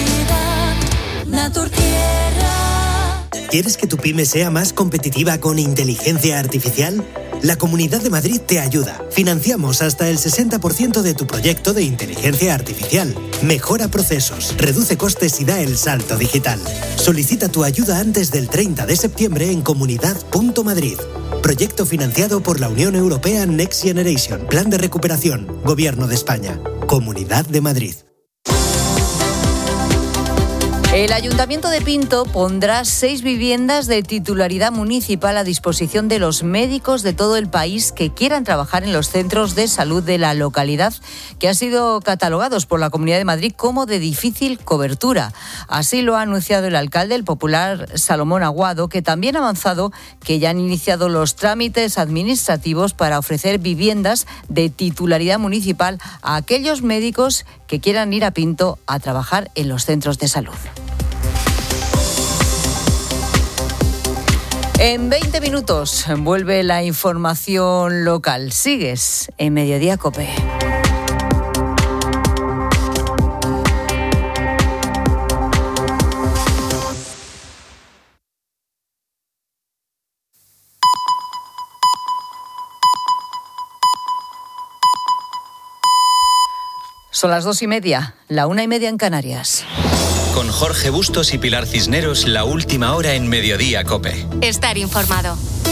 tu vida, Naturtierra. ¿Quieres que tu pyme sea más competitiva con inteligencia artificial? La Comunidad de Madrid te ayuda. Financiamos hasta el sesenta por ciento de tu proyecto de inteligencia artificial. Mejora procesos, reduce costes y da el salto digital. Solicita tu ayuda antes del treinta de septiembre en comunidad punto madrid. Proyecto financiado por la Unión Europea Next Generation. Plan de recuperación. Gobierno de España. Comunidad de Madrid. El Ayuntamiento de Pinto pondrá seis viviendas de titularidad municipal a disposición de los médicos de todo el país que quieran trabajar en los centros de salud de la localidad, que han sido catalogados por la Comunidad de Madrid como de difícil cobertura. Así lo ha anunciado el alcalde, el popular Salomón Aguado, que también ha avanzado que ya han iniciado los trámites administrativos para ofrecer viviendas de titularidad municipal a aquellos médicos que quieran ir a Pinto a trabajar en los centros de salud. En veinte minutos vuelve la información local. Sigues en Mediodía COPE. Son las dos y media, la una y media en Canarias. Con Jorge Bustos y Pilar Cisneros, la última hora en Mediodía COPE. Estar informado.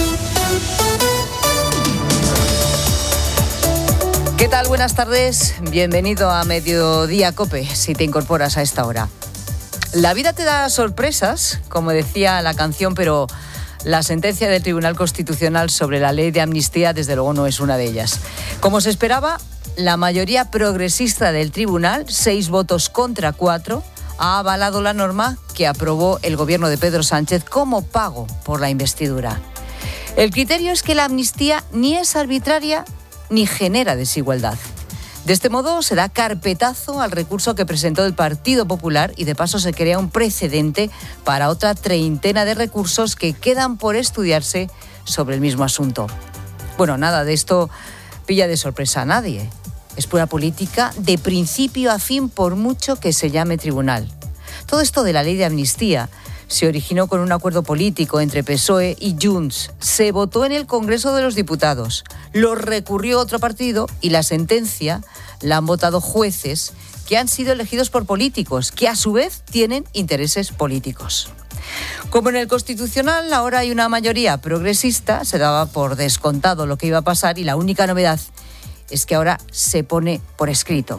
¿Qué tal? Buenas tardes. Bienvenido a Mediodía COPE, si te incorporas a esta hora. La vida te da sorpresas, como decía la canción, pero la sentencia del Tribunal Constitucional sobre la ley de amnistía, desde luego, no es una de ellas. Como se esperaba, la mayoría progresista del tribunal, seis votos contra cuatro, ha avalado la norma que aprobó el gobierno de Pedro Sánchez como pago por la investidura. El criterio es que la amnistía ni es arbitraria ni genera desigualdad. De este modo se da carpetazo al recurso que presentó el Partido Popular y de paso se crea un precedente para otra treintena de recursos que quedan por estudiarse sobre el mismo asunto. Bueno, nada de esto pilla de sorpresa a nadie. Es pura política de principio a fin, por mucho que se llame tribunal. Todo esto de la ley de amnistía se originó con un acuerdo político entre P S O E y Junts. Se votó en el Congreso de los Diputados, lo recurrió otro partido y la sentencia la han votado jueces que han sido elegidos por políticos, que a su vez tienen intereses políticos. Como en el Constitucional ahora hay una mayoría progresista, se daba por descontado lo que iba a pasar y la única novedad es que ahora se pone por escrito.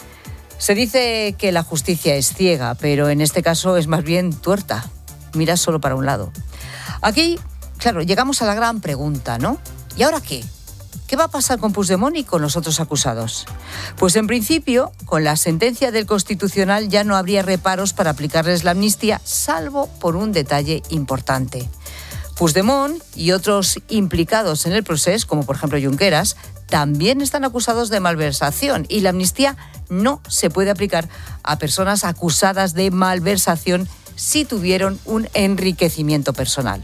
Se dice que la justicia es ciega, pero en este caso es más bien tuerta. Mira solo para un lado. Aquí, claro, llegamos a la gran pregunta, ¿no? ¿Y ahora qué? ¿Qué va a pasar con Puigdemont y con los otros acusados? Pues en principio, con la sentencia del Constitucional ya no habría reparos para aplicarles la amnistía, salvo por un detalle importante. Puigdemont y otros implicados en el proceso, como por ejemplo Junqueras, también están acusados de malversación y la amnistía no se puede aplicar a personas acusadas de malversación si tuvieron un enriquecimiento personal.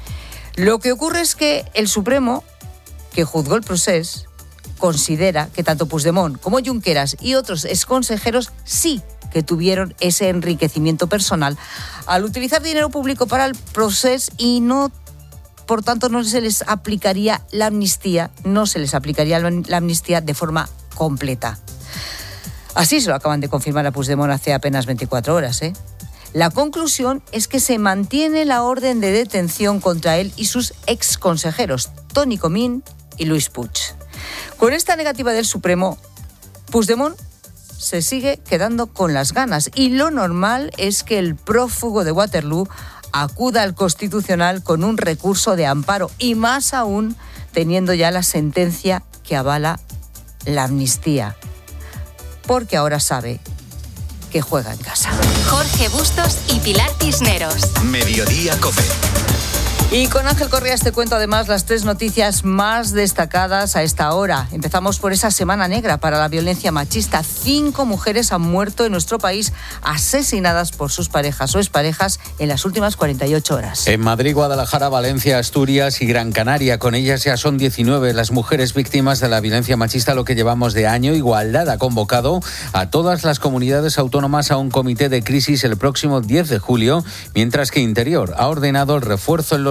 Lo que ocurre es que el Supremo, que juzgó el proceso, considera que tanto Puigdemont como Junqueras y otros exconsejeros sí que tuvieron ese enriquecimiento personal al utilizar dinero público para el proceso y no, por tanto, no se les aplicaría la amnistía, no se les aplicaría la amnistía de forma completa. Así se lo acaban de confirmar a Puigdemont hace apenas veinticuatro horas, ¿eh? La conclusión es que se mantiene la orden de detención contra él y sus exconsejeros, Toni Comín y Luis Puig. Con esta negativa del Supremo, Puigdemont se sigue quedando con las ganas y lo normal es que el prófugo de Waterloo acuda al Constitucional con un recurso de amparo y más aún teniendo ya la sentencia que avala la amnistía, porque ahora sabe que juega en casa. Jorge Bustos y Pilar Cisneros. Mediodía COPE. Y con Ángel Correas te cuento además las tres noticias más destacadas a esta hora. Empezamos por esa semana negra para la violencia machista. Cinco mujeres han muerto en nuestro país asesinadas por sus parejas o exparejas en las últimas cuarenta y ocho horas. En Madrid, Guadalajara, Valencia, Asturias y Gran Canaria. Con ellas ya son diecinueve las mujeres víctimas de la violencia machista, lo que llevamos de año. Igualdad ha convocado a todas las comunidades autónomas a un comité de crisis el próximo diez de julio, mientras que Interior ha ordenado el refuerzo en los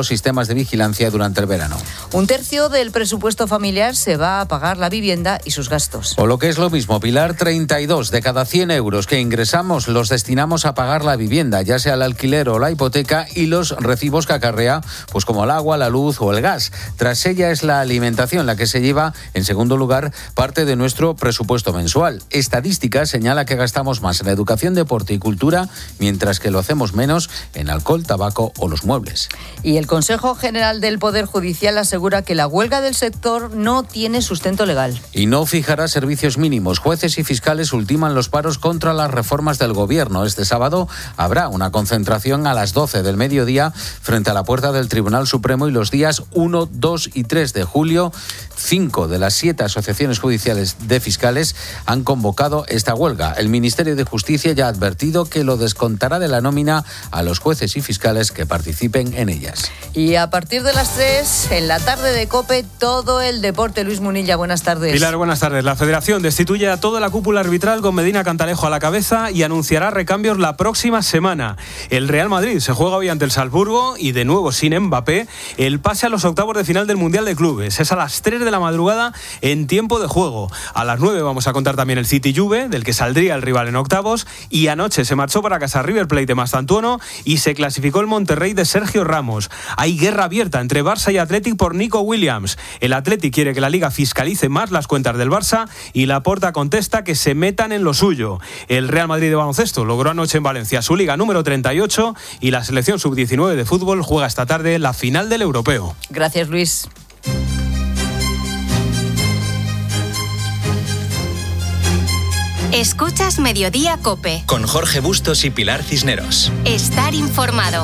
sistemas de vigilancia durante el verano. Un tercio del presupuesto familiar se va a pagar la vivienda y sus gastos. O lo que es lo mismo, Pilar, treinta y dos de cada cien euros que ingresamos los destinamos a pagar la vivienda, ya sea el alquiler o la hipoteca, y los recibos que acarrea, pues como el agua, la luz o el gas. Tras ella es la alimentación la que se lleva, en segundo lugar, parte de nuestro presupuesto mensual. Estadística señala que gastamos más en educación, deporte y cultura, mientras que lo hacemos menos en alcohol, tabaco o los muebles. Y el Consejo General del Poder Judicial asegura que la huelga del sector no tiene sustento legal. Y no fijará servicios mínimos. Jueces y fiscales ultiman los paros contra las reformas del gobierno. Este sábado habrá una concentración a las doce del mediodía frente a la puerta del Tribunal Supremo, y los días uno, dos y tres de julio, cinco de las siete asociaciones judiciales de fiscales han convocado esta huelga. El Ministerio de Justicia ya ha advertido que lo descontará de la nómina a los jueces y fiscales que participen en ellas. Y a partir de las tres, en la tarde de COPE, todo el deporte. Luis Munilla, buenas tardes. Pilar, buenas tardes. La Federación destituye a toda la cúpula arbitral con Medina Cantalejo a la cabeza y anunciará recambios la próxima semana. El Real Madrid se juega hoy ante el Salzburgo y, de nuevo sin Mbappé, el pase a los octavos de final del Mundial de Clubes. Es a las tres de la madrugada en tiempo de juego. A las nueve vamos a contar también el City Juve, del que saldría el rival en octavos, y anoche se marchó para casa River Plate de Mastantuono y se clasificó el Monterrey de Sergio Ramos. Hay guerra abierta entre Barça y Athletic por Nico Williams. El Athletic quiere que la Liga fiscalice más las cuentas del Barça y Laporta contesta que se metan en lo suyo. El Real Madrid de baloncesto logró anoche en Valencia su Liga número treinta y ocho y la selección sub diecinueve de fútbol juega esta tarde la final del Europeo. Gracias, Luis. Escuchas Mediodía COPE. Con Jorge Bustos y Pilar Cisneros. Estar informado.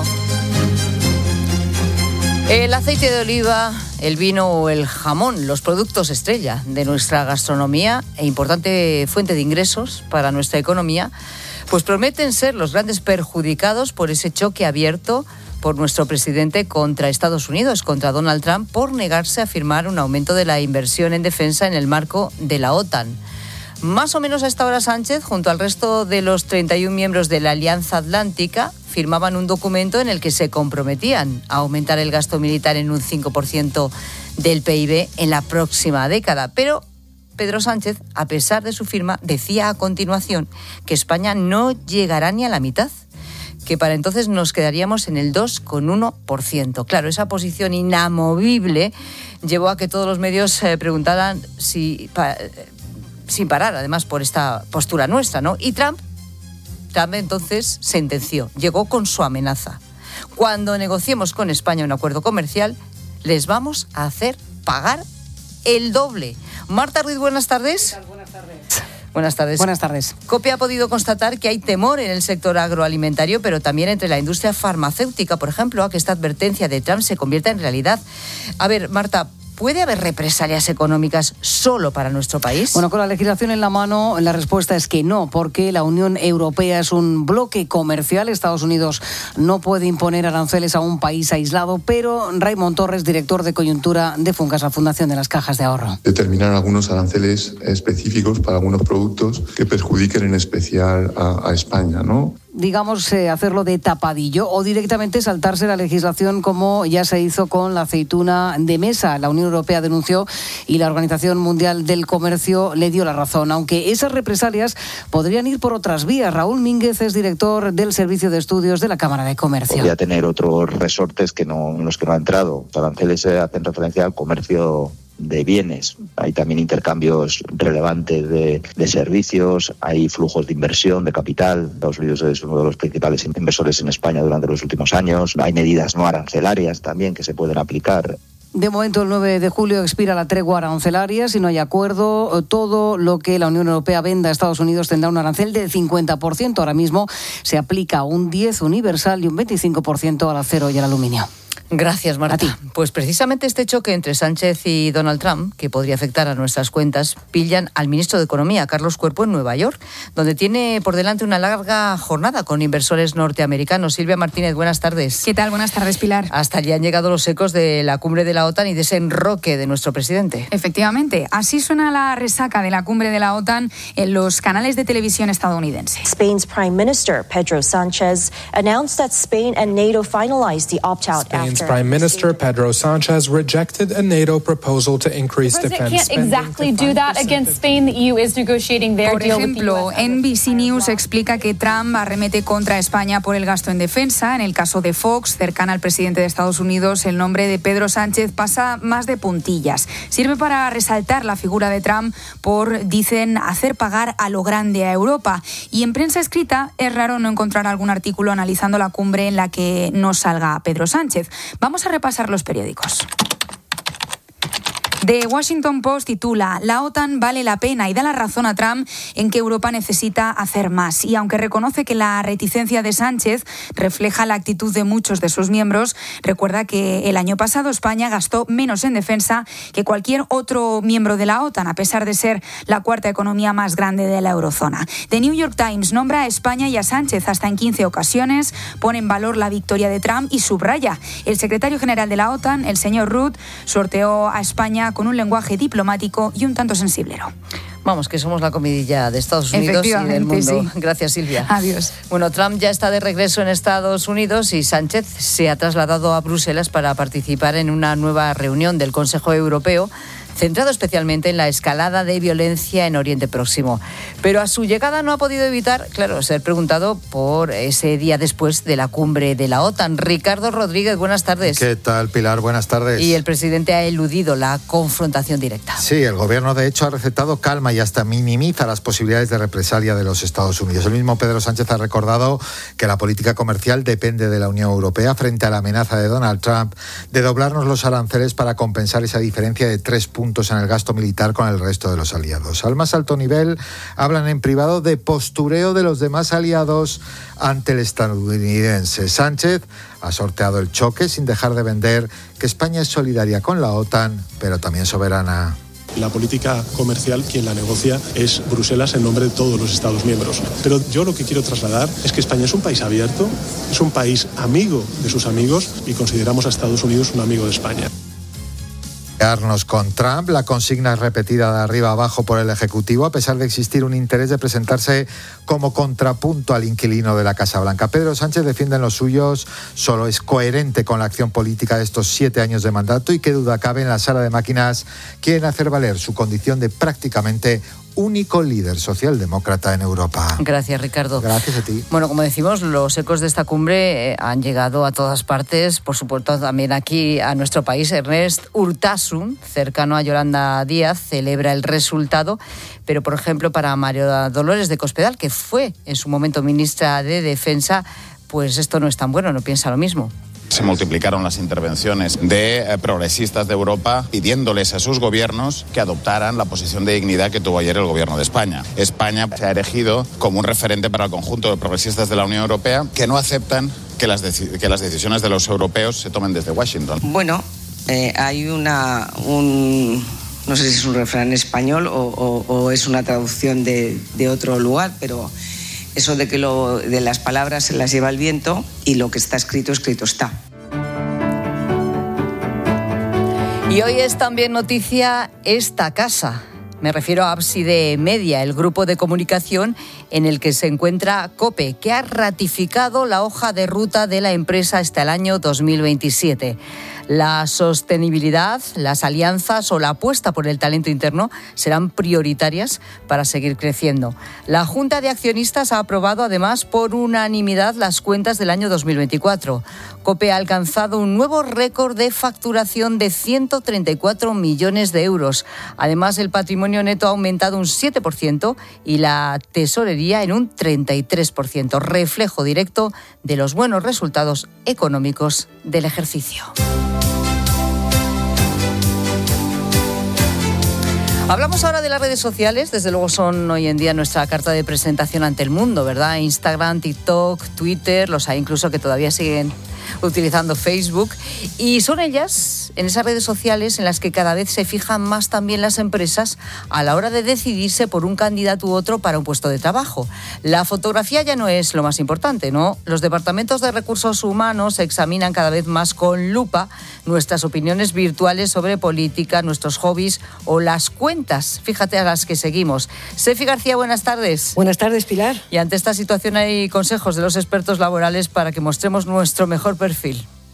El aceite de oliva, el vino o el jamón, los productos estrella de nuestra gastronomía e importante fuente de ingresos para nuestra economía, pues prometen ser los grandes perjudicados por ese choque abierto por nuestro presidente contra Estados Unidos, contra Donald Trump, por negarse a firmar un aumento de la inversión en defensa en el marco de la OTAN. Más o menos a esta hora, Sánchez, junto al resto de los treinta y uno miembros de la Alianza Atlántica, firmaban un documento en el que se comprometían a aumentar el gasto militar en un cinco por ciento del P I B en la próxima década. Pero Pedro Sánchez, a pesar de su firma, decía a continuación que España no llegará ni a la mitad, que para entonces nos quedaríamos en el dos coma uno por ciento. Claro, esa posición inamovible llevó a que todos los medios eh, preguntaran si... Pa, sin parar, además, por esta postura nuestra, ¿no? Y Trump, Trump entonces sentenció, llegó con su amenaza. Cuando negociemos con España un acuerdo comercial, les vamos a hacer pagar el doble. Marta Ruiz, buenas tardes. ¿Qué tal? Buenas tardes. Buenas tardes. Buenas tardes. COPE ha podido constatar que hay temor en el sector agroalimentario, pero también entre la industria farmacéutica, por ejemplo, a que esta advertencia de Trump se convierta en realidad. A ver, Marta, ¿puede haber represalias económicas solo para nuestro país? Bueno, con la legislación en la mano, la respuesta es que no, porque la Unión Europea es un bloque comercial. Estados Unidos no puede imponer aranceles a un país aislado, pero Raymond Torres, director de coyuntura de Funcas, la Fundación de las Cajas de Ahorro. Determinar algunos aranceles específicos para algunos productos que perjudiquen en especial a, a España, ¿no? digamos, eh, hacerlo de tapadillo o directamente saltarse la legislación como ya se hizo con la aceituna de mesa. La Unión Europea denunció y la Organización Mundial del Comercio le dio la razón, aunque esas represalias podrían ir por otras vías. Raúl Mínguez es director del Servicio de Estudios de la Cámara de Comercio. Podría tener otros resortes que no, en los que no ha entrado. Los aranceles hacen referencia al comercio de bienes, hay también intercambios relevantes de, de servicios, hay flujos de inversión, de capital. Estados Unidos es uno de los principales inversores en España durante los últimos años. Hay medidas no arancelarias también que se pueden aplicar. De momento, el nueve de julio expira la tregua arancelaria. Si no hay acuerdo, todo lo que la Unión Europea venda a Estados Unidos tendrá un arancel del cincuenta por ciento. Ahora mismo se aplica un diez por ciento universal y un veinticinco por ciento al acero y al aluminio. Gracias, Marta. Pues precisamente este choque entre Sánchez y Donald Trump, que podría afectar a nuestras cuentas, pillan al ministro de Economía, Carlos Cuerpo, en Nueva York, donde tiene por delante una larga jornada con inversores norteamericanos. Silvia Martínez, buenas tardes. ¿Qué tal? Buenas tardes, Pilar. Hasta allí han llegado los ecos de la cumbre de la OTAN y de ese enroque de nuestro presidente. Efectivamente, así suena la resaca de la cumbre de la OTAN en los canales de televisión estadounidenses. Spain's Prime Minister, Pedro Sánchez, announced that Spain and NATO finalized the opt-out after Spain's Prime Minister Pedro Sánchez rejected a NATO proposal to increase defense spending. Por ejemplo, N B C News explica que Trump arremete contra España por el gasto en defensa. En el caso de Fox, cercana al presidente de Estados Unidos, el nombre de Pedro Sánchez pasa más de puntillas. Sirve para resaltar la figura de Trump por, dicen, hacer pagar a lo grande a Europa. Y en prensa escrita es raro no encontrar algún artículo analizando la cumbre en la que no salga Pedro Sánchez. Vamos a repasar los periódicos. The Washington Post titula: La OTAN vale la pena, y da la razón a Trump en que Europa necesita hacer más. Y aunque reconoce que la reticencia de Sánchez refleja la actitud de muchos de sus miembros, recuerda que el año pasado España gastó menos en defensa que cualquier otro miembro de la OTAN, a pesar de ser la cuarta economía más grande de la eurozona. The New York Times nombra a España y a Sánchez hasta en quince ocasiones, pone en valor la victoria de Trump y subraya: el secretario general de la OTAN, el señor Rudd, sorteó a España con un lenguaje diplomático y un tanto sensiblero. Vamos, que somos la comidilla de Estados Unidos y del mundo. Sí. Gracias, Silvia. Adiós. Bueno, Trump ya está de regreso en Estados Unidos y Sánchez se ha trasladado a Bruselas para participar en una nueva reunión del Consejo Europeo, centrado especialmente en la escalada de violencia en Oriente Próximo. Pero a su llegada no ha podido evitar, claro, ser preguntado por ese día después de la cumbre de la OTAN. Ricardo Rodríguez, buenas tardes. ¿Qué tal, Pilar? Buenas tardes. Y el presidente ha eludido la confrontación directa. Sí, el gobierno de hecho ha recetado calma y hasta minimiza las posibilidades de represalia de los Estados Unidos. El mismo Pedro Sánchez ha recordado que la política comercial depende de la Unión Europea frente a la amenaza de Donald Trump de doblarnos los aranceles para compensar esa diferencia de tres puntos en el gasto militar con el resto de los aliados. Al más alto nivel hablan en privado de postureo de los demás aliados ante el estadounidense. Sánchez ha sorteado el choque sin dejar de vender que España es solidaria con la OTAN, pero también soberana. La política comercial, quien la negocia, es Bruselas en nombre de todos los Estados miembros. Pero yo lo que quiero trasladar es que España es un país abierto, es un país amigo de sus amigos y consideramos a Estados Unidos un amigo de España. Con Trump, la consigna es repetida de arriba abajo por el Ejecutivo, a pesar de existir un interés de presentarse como contrapunto al inquilino de la Casa Blanca. Pedro Sánchez defiende en los suyos, solo es coherente con la acción política de estos siete años de mandato y qué duda cabe, en la sala de máquinas quieren hacer valer su condición de prácticamente único líder socialdemócrata en Europa. Gracias, Ricardo. Gracias a ti. Bueno, como decimos, los ecos de esta cumbre eh, han llegado a todas partes, por supuesto también aquí a nuestro país. Ernest Urtasun, cercano a Yolanda Díaz, celebra el resultado, pero por ejemplo para María Dolores de Cospedal, que fue en su momento ministra de Defensa, pues esto no es tan bueno, no piensa lo mismo. Se multiplicaron las intervenciones de eh, progresistas de Europa pidiéndoles a sus gobiernos que adoptaran la posición de dignidad que tuvo ayer el gobierno de España. España se ha erigido como un referente para el conjunto de progresistas de la Unión Europea que no aceptan que las, deci- que las decisiones de los europeos se tomen desde Washington. Bueno, eh, hay una... un... no sé si es un refrán español o, o, o es una traducción de, de otro lugar, pero... eso de que lo de las palabras se las lleva el viento y lo que está escrito, escrito está. Y hoy es también noticia esta casa. Me refiero a Ábside Media, el grupo de comunicación en el que se encuentra COPE, que ha ratificado la hoja de ruta de la empresa hasta el año dos mil veintisiete. La sostenibilidad, las alianzas o la apuesta por el talento interno serán prioritarias para seguir creciendo. La Junta de Accionistas ha aprobado además por unanimidad las cuentas del año dos mil veinticuatro. COPE ha alcanzado un nuevo récord de facturación de ciento treinta y cuatro millones de euros. Además, el patrimonio neto ha aumentado un siete por ciento y la tesorería en un treinta y tres por ciento, reflejo directo de los buenos resultados económicos del ejercicio. Hablamos ahora de las redes sociales, desde luego son hoy en día nuestra carta de presentación ante el mundo, ¿verdad? Instagram, TikTok, Twitter, los hay incluso que todavía siguen utilizando Facebook, y son ellas, en esas redes sociales, en las que cada vez se fijan más también las empresas a la hora de decidirse por un candidato u otro para un puesto de trabajo. La fotografía ya no es lo más importante, ¿no? Los departamentos de recursos humanos examinan cada vez más con lupa nuestras opiniones virtuales sobre política, nuestros hobbies o las cuentas, fíjate, a las que seguimos. Sefi García, buenas tardes. Buenas tardes, Pilar. Y ante esta situación hay consejos de los expertos laborales para que mostremos nuestro mejor perfil.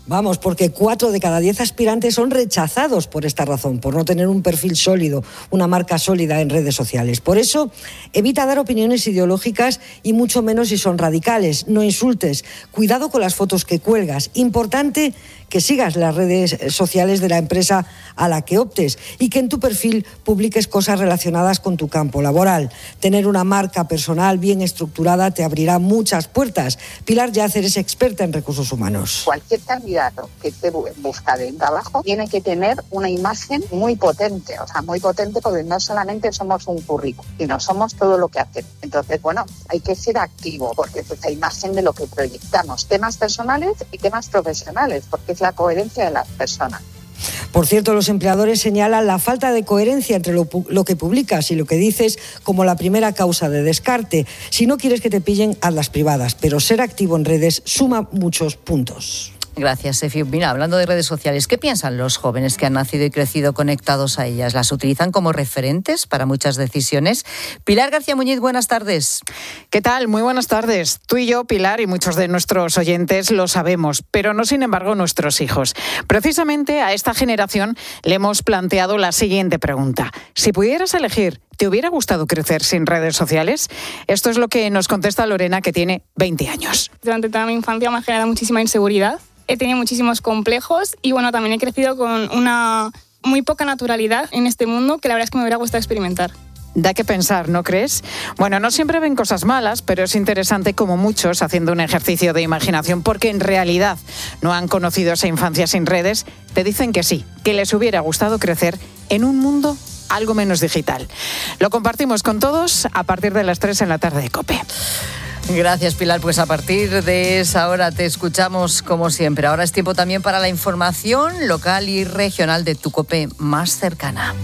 Vamos, porque cuatro de cada diez aspirantes son rechazados por esta razón, por no tener un perfil sólido, una marca sólida en redes sociales. Por eso, evita dar opiniones ideológicas y mucho menos si son radicales. No insultes. Cuidado con las fotos que cuelgas. Importante que sigas las redes sociales de la empresa a la que optes y que en tu perfil publiques cosas relacionadas con tu campo laboral. Tener una marca personal bien estructurada te abrirá muchas puertas. Pilar Yacer es experta en recursos humanos. Cualquier candidato que esté en busca de trabajo tiene que tener una imagen muy potente, o sea, muy potente porque no solamente somos un currículum, sino somos todo lo que hacemos. Entonces, bueno, hay que ser activo porque es esa imagen de lo que proyectamos, temas personales y temas profesionales, porque es la coherencia de las personas. Por cierto, los empleadores señalan la falta de coherencia entre lo, lo que publicas y lo que dices como la primera causa de descarte. Si no quieres que te pillen, haz las privadas, pero ser activo en redes suma muchos puntos. Gracias, Efi. Mira, hablando de redes sociales, ¿qué piensan los jóvenes que han nacido y crecido conectados a ellas? ¿Las utilizan como referentes para muchas decisiones? Pilar García Muñiz, buenas tardes. ¿Qué tal? Muy buenas tardes. Tú y yo, Pilar, y muchos de nuestros oyentes lo sabemos, pero no, sin embargo, nuestros hijos. Precisamente a esta generación le hemos planteado la siguiente pregunta. Si pudieras elegir, ¿te hubiera gustado crecer sin redes sociales? Esto es lo que nos contesta Lorena, que tiene veinte años. Durante toda mi infancia me ha generado muchísima inseguridad. He tenido muchísimos complejos y bueno, también he crecido con una muy poca naturalidad en este mundo que la verdad es que me hubiera gustado experimentar. Da que pensar, ¿no crees? Bueno, no siempre ven cosas malas, pero es interesante como muchos haciendo un ejercicio de imaginación porque en realidad no han conocido esa infancia sin redes, te dicen que sí, que les hubiera gustado crecer en un mundo algo menos digital. Lo compartimos con todos a partir de las tres en la tarde de COPE. Gracias, Pilar. Pues a partir de esa hora te escuchamos como siempre. Ahora es tiempo también para la información local y regional de tu COPE más cercana.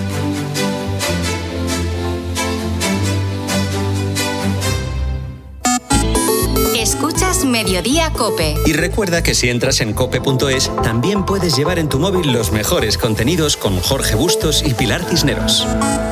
Escuchas Mediodía COPE. Y recuerda que si entras en cope punto es, también puedes llevar en tu móvil los mejores contenidos con Jorge Bustos y Pilar Cisneros.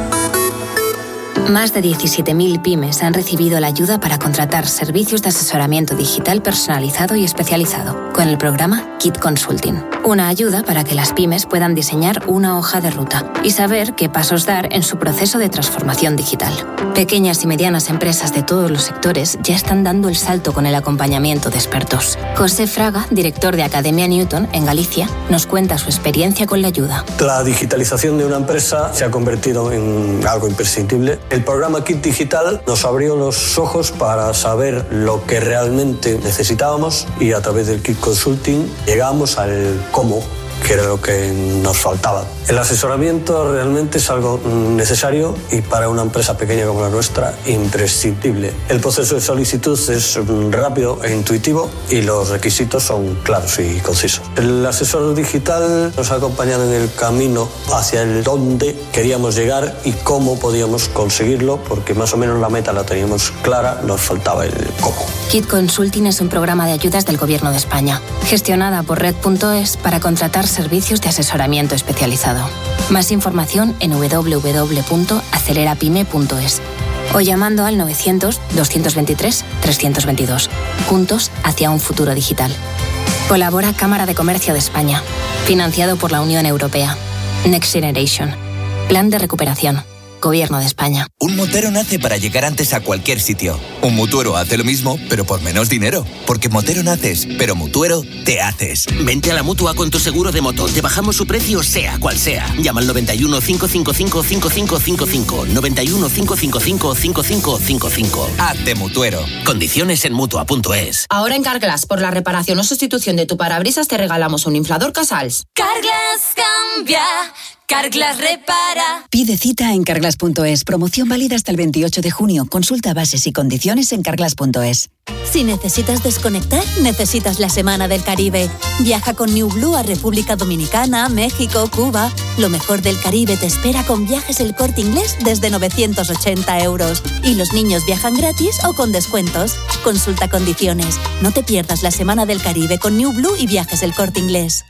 Más de diecisiete mil pymes han recibido la ayuda para contratar servicios de asesoramiento digital personalizado y especializado con el programa Kit Consulting. Una ayuda para que las pymes puedan diseñar una hoja de ruta y saber qué pasos dar en su proceso de transformación digital. Pequeñas y medianas empresas de todos los sectores ya están dando el salto con el acompañamiento de expertos. José Fraga, director de Academia Newton en Galicia, nos cuenta su experiencia con la ayuda. La digitalización de una empresa se ha convertido en algo imprescindible. El programa Kit Digital nos abrió los ojos para saber lo que realmente necesitábamos y a través del Kit Consulting llegamos al cómo, que era lo que nos faltaba. El asesoramiento realmente es algo necesario y para una empresa pequeña como la nuestra, imprescindible. El proceso de solicitud es rápido e intuitivo y los requisitos son claros y concisos. El asesor digital nos ha acompañado en el camino hacia el dónde queríamos llegar y cómo podíamos conseguirlo, porque más o menos la meta la teníamos clara, nos faltaba el cómo. Kit Consulting es un programa de ayudas del Gobierno de España, gestionada por red punto es para contratar servicios de asesoramiento especializado. Más información en doble u doble u doble u punto acelerapyme punto es o llamando al novecientos, doscientos veintitrés, trescientos veintidós. Juntos hacia un futuro digital. Colabora Cámara de Comercio de España. Financiado por la Unión Europea. Next Generation. Plan de recuperación. Gobierno de España. Un motero nace para llegar antes a cualquier sitio. Un mutuero hace lo mismo, pero por menos dinero. Porque motero naces, pero mutuero te haces. Vente a la Mutua con tu seguro de moto. Te bajamos su precio sea cual sea. Llama al noventa y uno, cinco cinco cinco, cinco cinco cinco cinco. noventa y uno, cinco cinco cinco, cinco cinco cinco cinco. Hazte mutuero. Condiciones en Mutua punto es. Ahora en Carglass, por la reparación o sustitución de tu parabrisas, te regalamos un inflador Casals. Carglass cambia. Carglass repara. Pide cita en carglass punto es. Promoción válida hasta el veintiocho de junio. Consulta bases y condiciones en carglass punto es. Si necesitas desconectar, necesitas la Semana del Caribe. Viaja con New Blue a República Dominicana, México, Cuba. Lo mejor del Caribe te espera con Viajes El Corte Inglés desde novecientos ochenta euros. Y los niños viajan gratis o con descuentos. Consulta condiciones. No te pierdas la Semana del Caribe con New Blue y Viajes El Corte Inglés.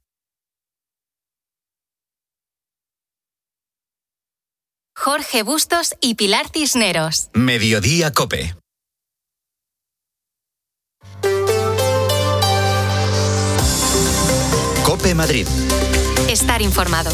Jorge Bustos y Pilar Cisneros. Mediodía COPE. COPE Madrid. Estar informado.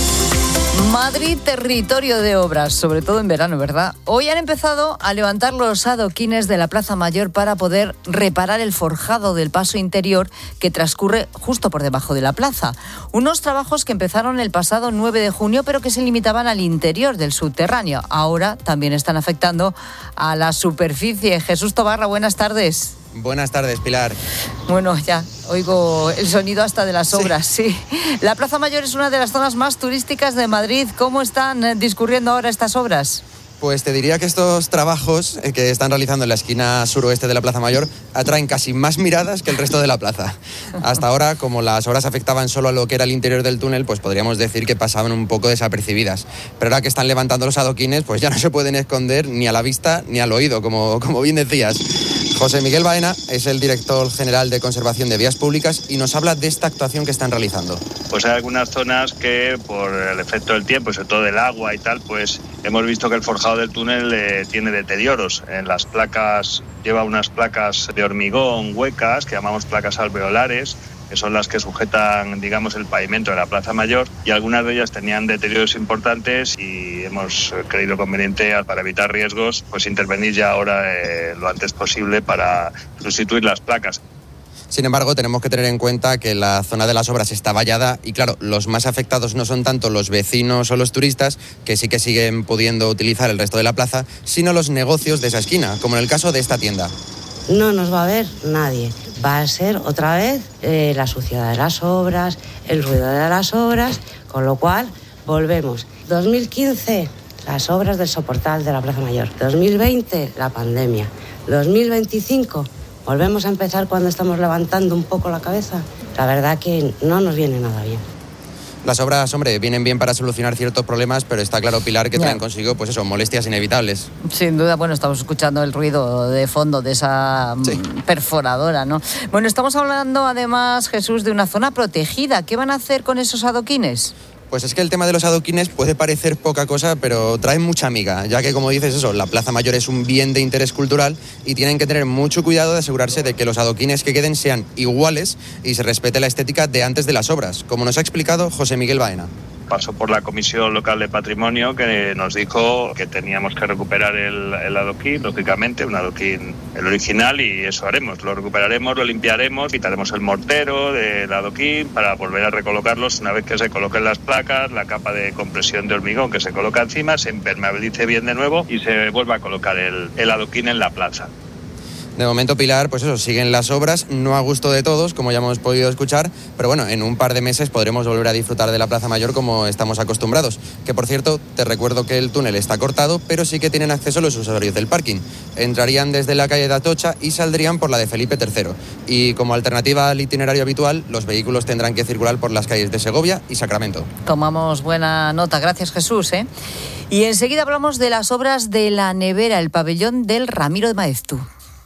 Madrid, territorio de obras, sobre todo en verano, ¿verdad? Hoy han empezado a levantar los adoquines de la Plaza Mayor para poder reparar el forjado del paso interior que transcurre justo por debajo de la plaza. Unos trabajos que empezaron el pasado nueve de junio, pero que se limitaban al interior del subterráneo. Ahora también están afectando a la superficie. Jesús Tobarra, buenas tardes. Buenas tardes, Pilar. Bueno, ya oigo el sonido hasta de las obras, sí. sí. La Plaza Mayor es una de las zonas más turísticas de Madrid. ¿Cómo están discurriendo ahora estas obras? Pues te diría que estos trabajos que están realizando en la esquina suroeste de la Plaza Mayor atraen casi más miradas que el resto de la plaza. Hasta ahora, como las obras afectaban solo a lo que era el interior del túnel, pues podríamos decir que pasaban un poco desapercibidas. Pero ahora que están levantando los adoquines, pues ya no se pueden esconder ni a la vista ni al oído, como, como bien decías. José Miguel Baena es el director general de Conservación de Vías Públicas y nos habla de esta actuación que están realizando. Pues hay algunas zonas que por el efecto del tiempo, sobre todo del agua y tal, pues hemos visto que el forjado del túnel eh, tiene deterioros. En las placas, lleva unas placas de hormigón huecas, que llamamos placas alveolares, que son las que sujetan, digamos, el pavimento de la Plaza Mayor, y algunas de ellas tenían deterioros importantes y hemos creído conveniente, para evitar riesgos, pues intervenir ya ahora eh, lo antes posible para sustituir las placas. Sin embargo, tenemos que tener en cuenta que la zona de las obras está vallada y, claro, los más afectados no son tanto los vecinos o los turistas, que sí que siguen pudiendo utilizar el resto de la plaza, sino los negocios de esa esquina, como en el caso de esta tienda. No nos va a ver nadie. Va a ser otra vez eh, la suciedad de las obras, el ruido de las obras, con lo cual volvemos. dos mil quince, las obras del soportal de la Plaza Mayor. dos mil veinte, la pandemia. dos mil veinticinco, volvemos a empezar cuando estamos levantando un poco la cabeza. La verdad que no nos viene nada bien. Las obras, hombre, vienen bien para solucionar ciertos problemas, pero está claro, Pilar, que traen consigo, pues eso, molestias inevitables. Sin duda, bueno, estamos escuchando el ruido de fondo de esa sí. perforadora, ¿no? Bueno, estamos hablando además, Jesús, de una zona protegida. ¿Qué van a hacer con esos adoquines? Pues es que el tema de los adoquines puede parecer poca cosa, pero trae mucha miga, ya que, como dices eso, la Plaza Mayor es un bien de interés cultural y tienen que tener mucho cuidado de asegurarse de que los adoquines que queden sean iguales y se respete la estética de antes de las obras, como nos ha explicado José Miguel Baena. Pasó por la Comisión Local de Patrimonio, que nos dijo que teníamos que recuperar el, el adoquín, lógicamente, un adoquín, el original, y eso haremos. Lo recuperaremos, lo limpiaremos, quitaremos el mortero del adoquín para volver a recolocarlos una vez que se coloquen las placas, la capa de compresión de hormigón que se coloca encima, se impermeabilice bien de nuevo y se vuelva a colocar el, el adoquín en la plaza. De momento, Pilar, pues eso, siguen las obras, no a gusto de todos, como ya hemos podido escuchar, pero bueno, en un par de meses podremos volver a disfrutar de la Plaza Mayor como estamos acostumbrados. Que, por cierto, te recuerdo que el túnel está cortado, pero sí que tienen acceso los usuarios del parking. Entrarían desde la calle de Atocha y saldrían por la de Felipe tercero. Y como alternativa al itinerario habitual, los vehículos tendrán que circular por las calles de Segovia y Sacramento. Tomamos buena nota, gracias, Jesús, ¿eh? Y enseguida hablamos de las obras de la nevera, el pabellón del Ramiro de Maeztu.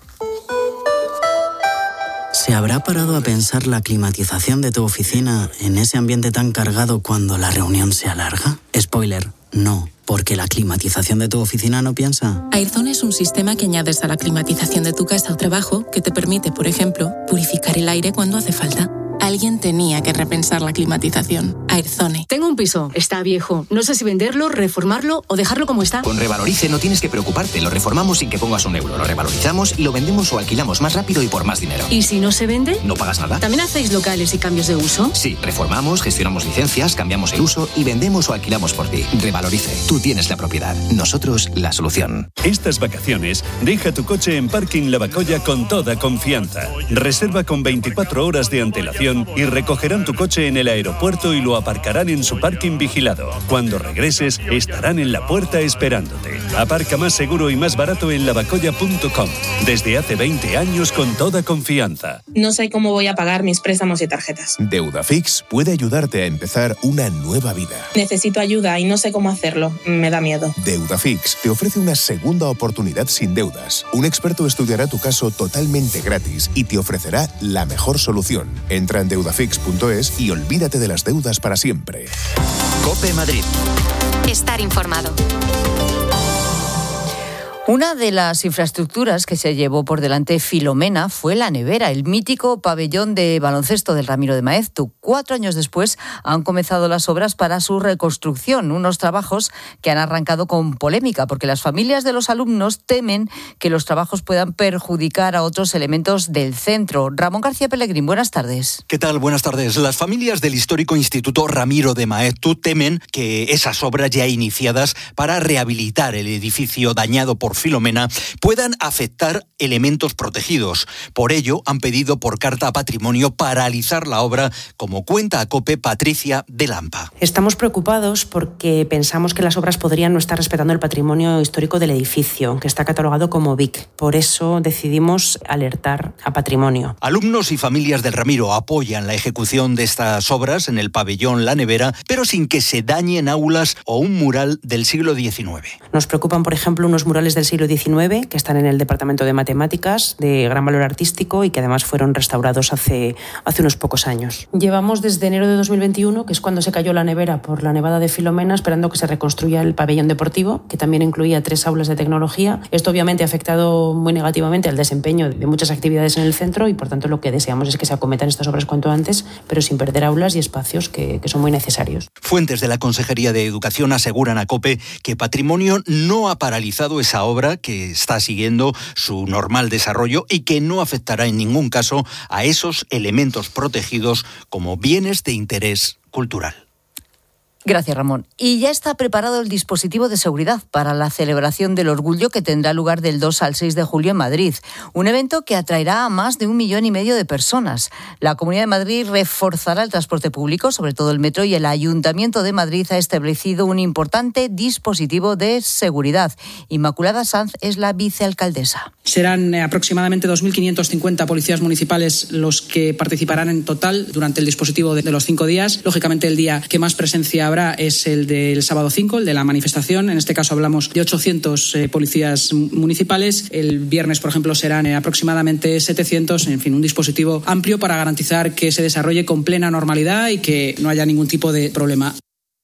¿Se habrá parado a pensar la climatización de tu oficina en ese ambiente tan cargado cuando la reunión se alarga? Spoiler, no, porque la climatización de tu oficina no piensa. Airzone es un sistema que añades a la climatización de tu casa o trabajo que te permite, por ejemplo, purificar el aire cuando hace falta. Alguien tenía que repensar la climatización. Airzone. Tengo un piso, está viejo. No sé si venderlo, reformarlo o dejarlo como está. Con Revalorice no tienes que preocuparte. Lo reformamos sin que pongas un euro. Lo revalorizamos y lo vendemos o alquilamos más rápido y por más dinero. ¿Y si no se vende? No pagas nada. ¿También hacéis locales y cambios de uso? Sí, reformamos, gestionamos licencias, cambiamos el uso y vendemos o alquilamos por ti. Revalorice. Tú tienes la propiedad. Nosotros la solución. Estas vacaciones, deja tu coche en Parking Lavacolla con toda confianza. Reserva con veinticuatro horas de antelación y recogerán tu coche en el aeropuerto y lo aparcarán en su parking vigilado. Cuando regreses, estarán en la puerta esperándote. Aparca más seguro y más barato en lavacolla punto com. Desde hace veinte años con toda confianza. No sé cómo voy a pagar mis préstamos y tarjetas. Deudafix puede ayudarte a empezar una nueva vida. Necesito ayuda y no sé cómo hacerlo. Me da miedo. Deudafix te ofrece una segunda oportunidad sin deudas. Un experto estudiará tu caso totalmente gratis y te ofrecerá la mejor solución. Entra en deudafix punto es y olvídate de las deudas para siempre. COPE Madrid. Estar informado. Una de las infraestructuras que se llevó por delante Filomena fue la nevera, el mítico pabellón de baloncesto del Ramiro de Maeztu. Cuatro años después han comenzado las obras para su reconstrucción, unos trabajos que han arrancado con polémica, porque las familias de los alumnos temen que los trabajos puedan perjudicar a otros elementos del centro. Ramón García Pellegrín, buenas tardes. ¿Qué tal? Buenas tardes. Las familias del histórico Instituto Ramiro de Maeztu temen que esas obras ya iniciadas para rehabilitar el edificio dañado por Filomena puedan afectar elementos protegidos. Por ello, han pedido por carta a Patrimonio paralizar la obra, como cuenta a COPE Patricia de Lampa. Estamos preocupados porque pensamos que las obras podrían no estar respetando el patrimonio histórico del edificio, que está catalogado como B I C. Por eso decidimos alertar a Patrimonio. Alumnos y familias del Ramiro apoyan la ejecución de estas obras en el pabellón La Nevera, pero sin que se dañen aulas o un mural del siglo diecinueve. Nos preocupan, por ejemplo, unos murales del siglo diecinueve que están en el Departamento de Matemáticas, de gran valor artístico y que además fueron restaurados hace, hace unos pocos años. Llevamos desde enero de dos mil veintiuno, que es cuando se cayó la nevera por la nevada de Filomena, esperando que se reconstruya el pabellón deportivo, que también incluía tres aulas de tecnología. Esto obviamente ha afectado muy negativamente al desempeño de muchas actividades en el centro y por tanto lo que deseamos es que se acometan estas obras cuanto antes, pero sin perder aulas y espacios que, que son muy necesarios. Fuentes de la Consejería de Educación aseguran a COPE que Patrimonio no ha paralizado esa obra, que está siguiendo su normal desarrollo y que no afectará en ningún caso a esos elementos protegidos como bienes de interés cultural. Gracias, Ramón. Y ya está preparado el dispositivo de seguridad para la celebración del Orgullo que tendrá lugar del dos al seis de julio en Madrid. Un evento que atraerá a más de un millón y medio de personas. La Comunidad de Madrid reforzará el transporte público, sobre todo el metro, y el Ayuntamiento de Madrid ha establecido un importante dispositivo de seguridad. Inmaculada Sanz es la vicealcaldesa. Serán aproximadamente dos mil quinientos cincuenta policías municipales los que participarán en total durante el dispositivo de los cinco días. Lógicamente, el día que más presencia habrá es el del sábado cinco, el de la manifestación. En este caso hablamos de ochocientos eh, policías municipales. El viernes, por ejemplo, serán eh, aproximadamente setecientos. En fin, un dispositivo amplio para garantizar que se desarrolle con plena normalidad y que no haya ningún tipo de problema.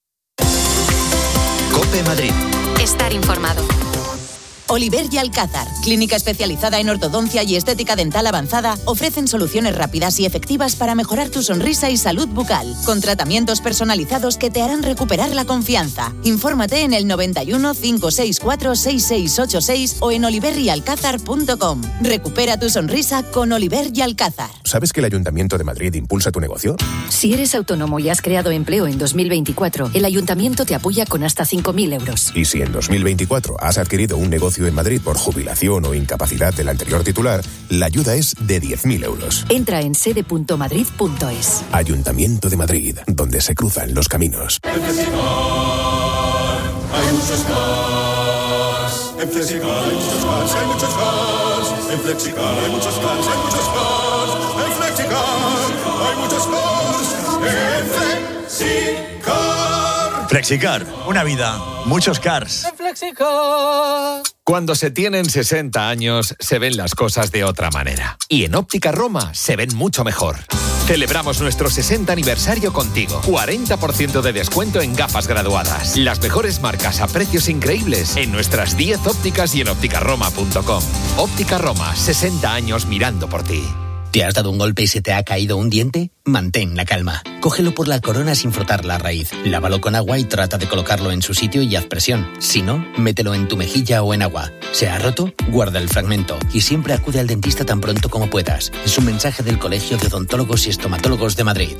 COPE Madrid. Estar informado. Oliver y Alcázar, clínica especializada en ortodoncia y estética dental avanzada, ofrecen soluciones rápidas y efectivas para mejorar tu sonrisa y salud bucal, con tratamientos personalizados que te harán recuperar la confianza. Infórmate en el noventa y uno, cinco seis cuatro, seis seis ocho seis o en oliver y alcázar punto com. Recupera tu sonrisa con Oliver y Alcázar. ¿Sabes que el Ayuntamiento de Madrid impulsa tu negocio? Si eres autónomo y has creado empleo en dos mil veinticuatro, el Ayuntamiento te apoya con hasta cinco mil euros. Y si en dos mil veinticuatro has adquirido un negocio en Madrid por jubilación o incapacidad del anterior titular, la ayuda es de diez mil euros. Entra en sede punto madrid punto es. Ayuntamiento de Madrid, donde se cruzan los caminos. En Flexicar hay muchos cars. En Flexicar hay muchos cars, hay muchos cars. En Flexicar hay muchos cars, hay muchos cars. En Flexicar hay muchos cars. En Flexicar. Flexicar, una vida, muchos cars. Flexicar. Cuando se tienen sesenta años, se ven las cosas de otra manera. Y en Óptica Roma se ven mucho mejor. Celebramos nuestro sesenta aniversario contigo. cuarenta por ciento de descuento en gafas graduadas. Las mejores marcas a precios increíbles en nuestras diez ópticas y en óptica roma punto com. Óptica Roma, sesenta años mirando por ti. ¿Te has dado un golpe y se te ha caído un diente? Mantén la calma. Cógelo por la corona sin frotar la raíz. Lávalo con agua y trata de colocarlo en su sitio y haz presión. Si no, mételo en tu mejilla o en agua. ¿Se ha roto? Guarda el fragmento y siempre acude al dentista tan pronto como puedas. Es un mensaje del Colegio de Odontólogos y Estomatólogos de Madrid.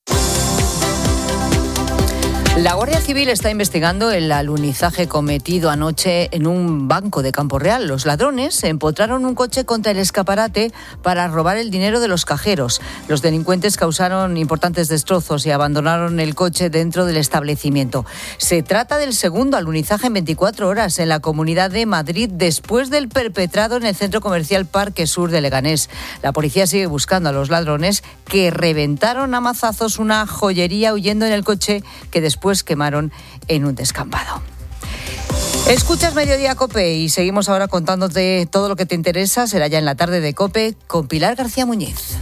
La Guardia Civil está investigando el alunizaje cometido anoche en un banco de Campo Real. Los ladrones empotraron un coche contra el escaparate para robar el dinero de los cajeros. Los delincuentes causaron importantes destrozos y abandonaron el coche dentro del establecimiento. Se trata del segundo alunizaje en veinticuatro horas en la Comunidad de Madrid después del perpetrado en el centro comercial Parque Sur de Leganés. La policía sigue buscando a los ladrones que reventaron a mazazos una joyería huyendo en el coche que después quemaron en un descampado. Escuchas Mediodía COPE y seguimos ahora contándote todo lo que te interesa. Será ya en la tarde de COPE con Pilar García Muñiz.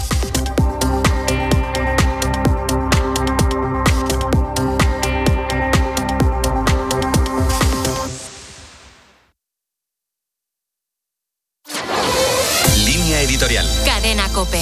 editorial. Cadena COPE.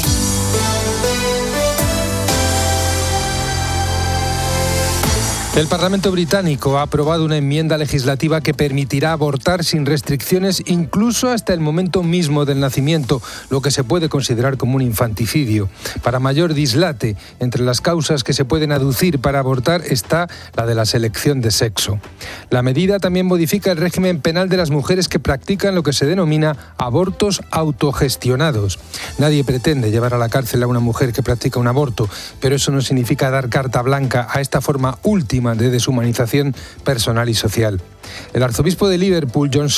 El Parlamento británico ha aprobado una enmienda legislativa que permitirá abortar sin restricciones incluso hasta el momento mismo del nacimiento, lo que se puede considerar como un infanticidio. Para mayor dislate, entre las causas que se pueden aducir para abortar está la de la selección de sexo. La medida también modifica el régimen penal de las mujeres que practican lo que se denomina abortos autogestionados. Nadie pretende llevar a la cárcel a una mujer que practica un aborto, pero eso no significa dar carta blanca a esta forma última de deshumanización personal y social. El arzobispo de Liverpool, John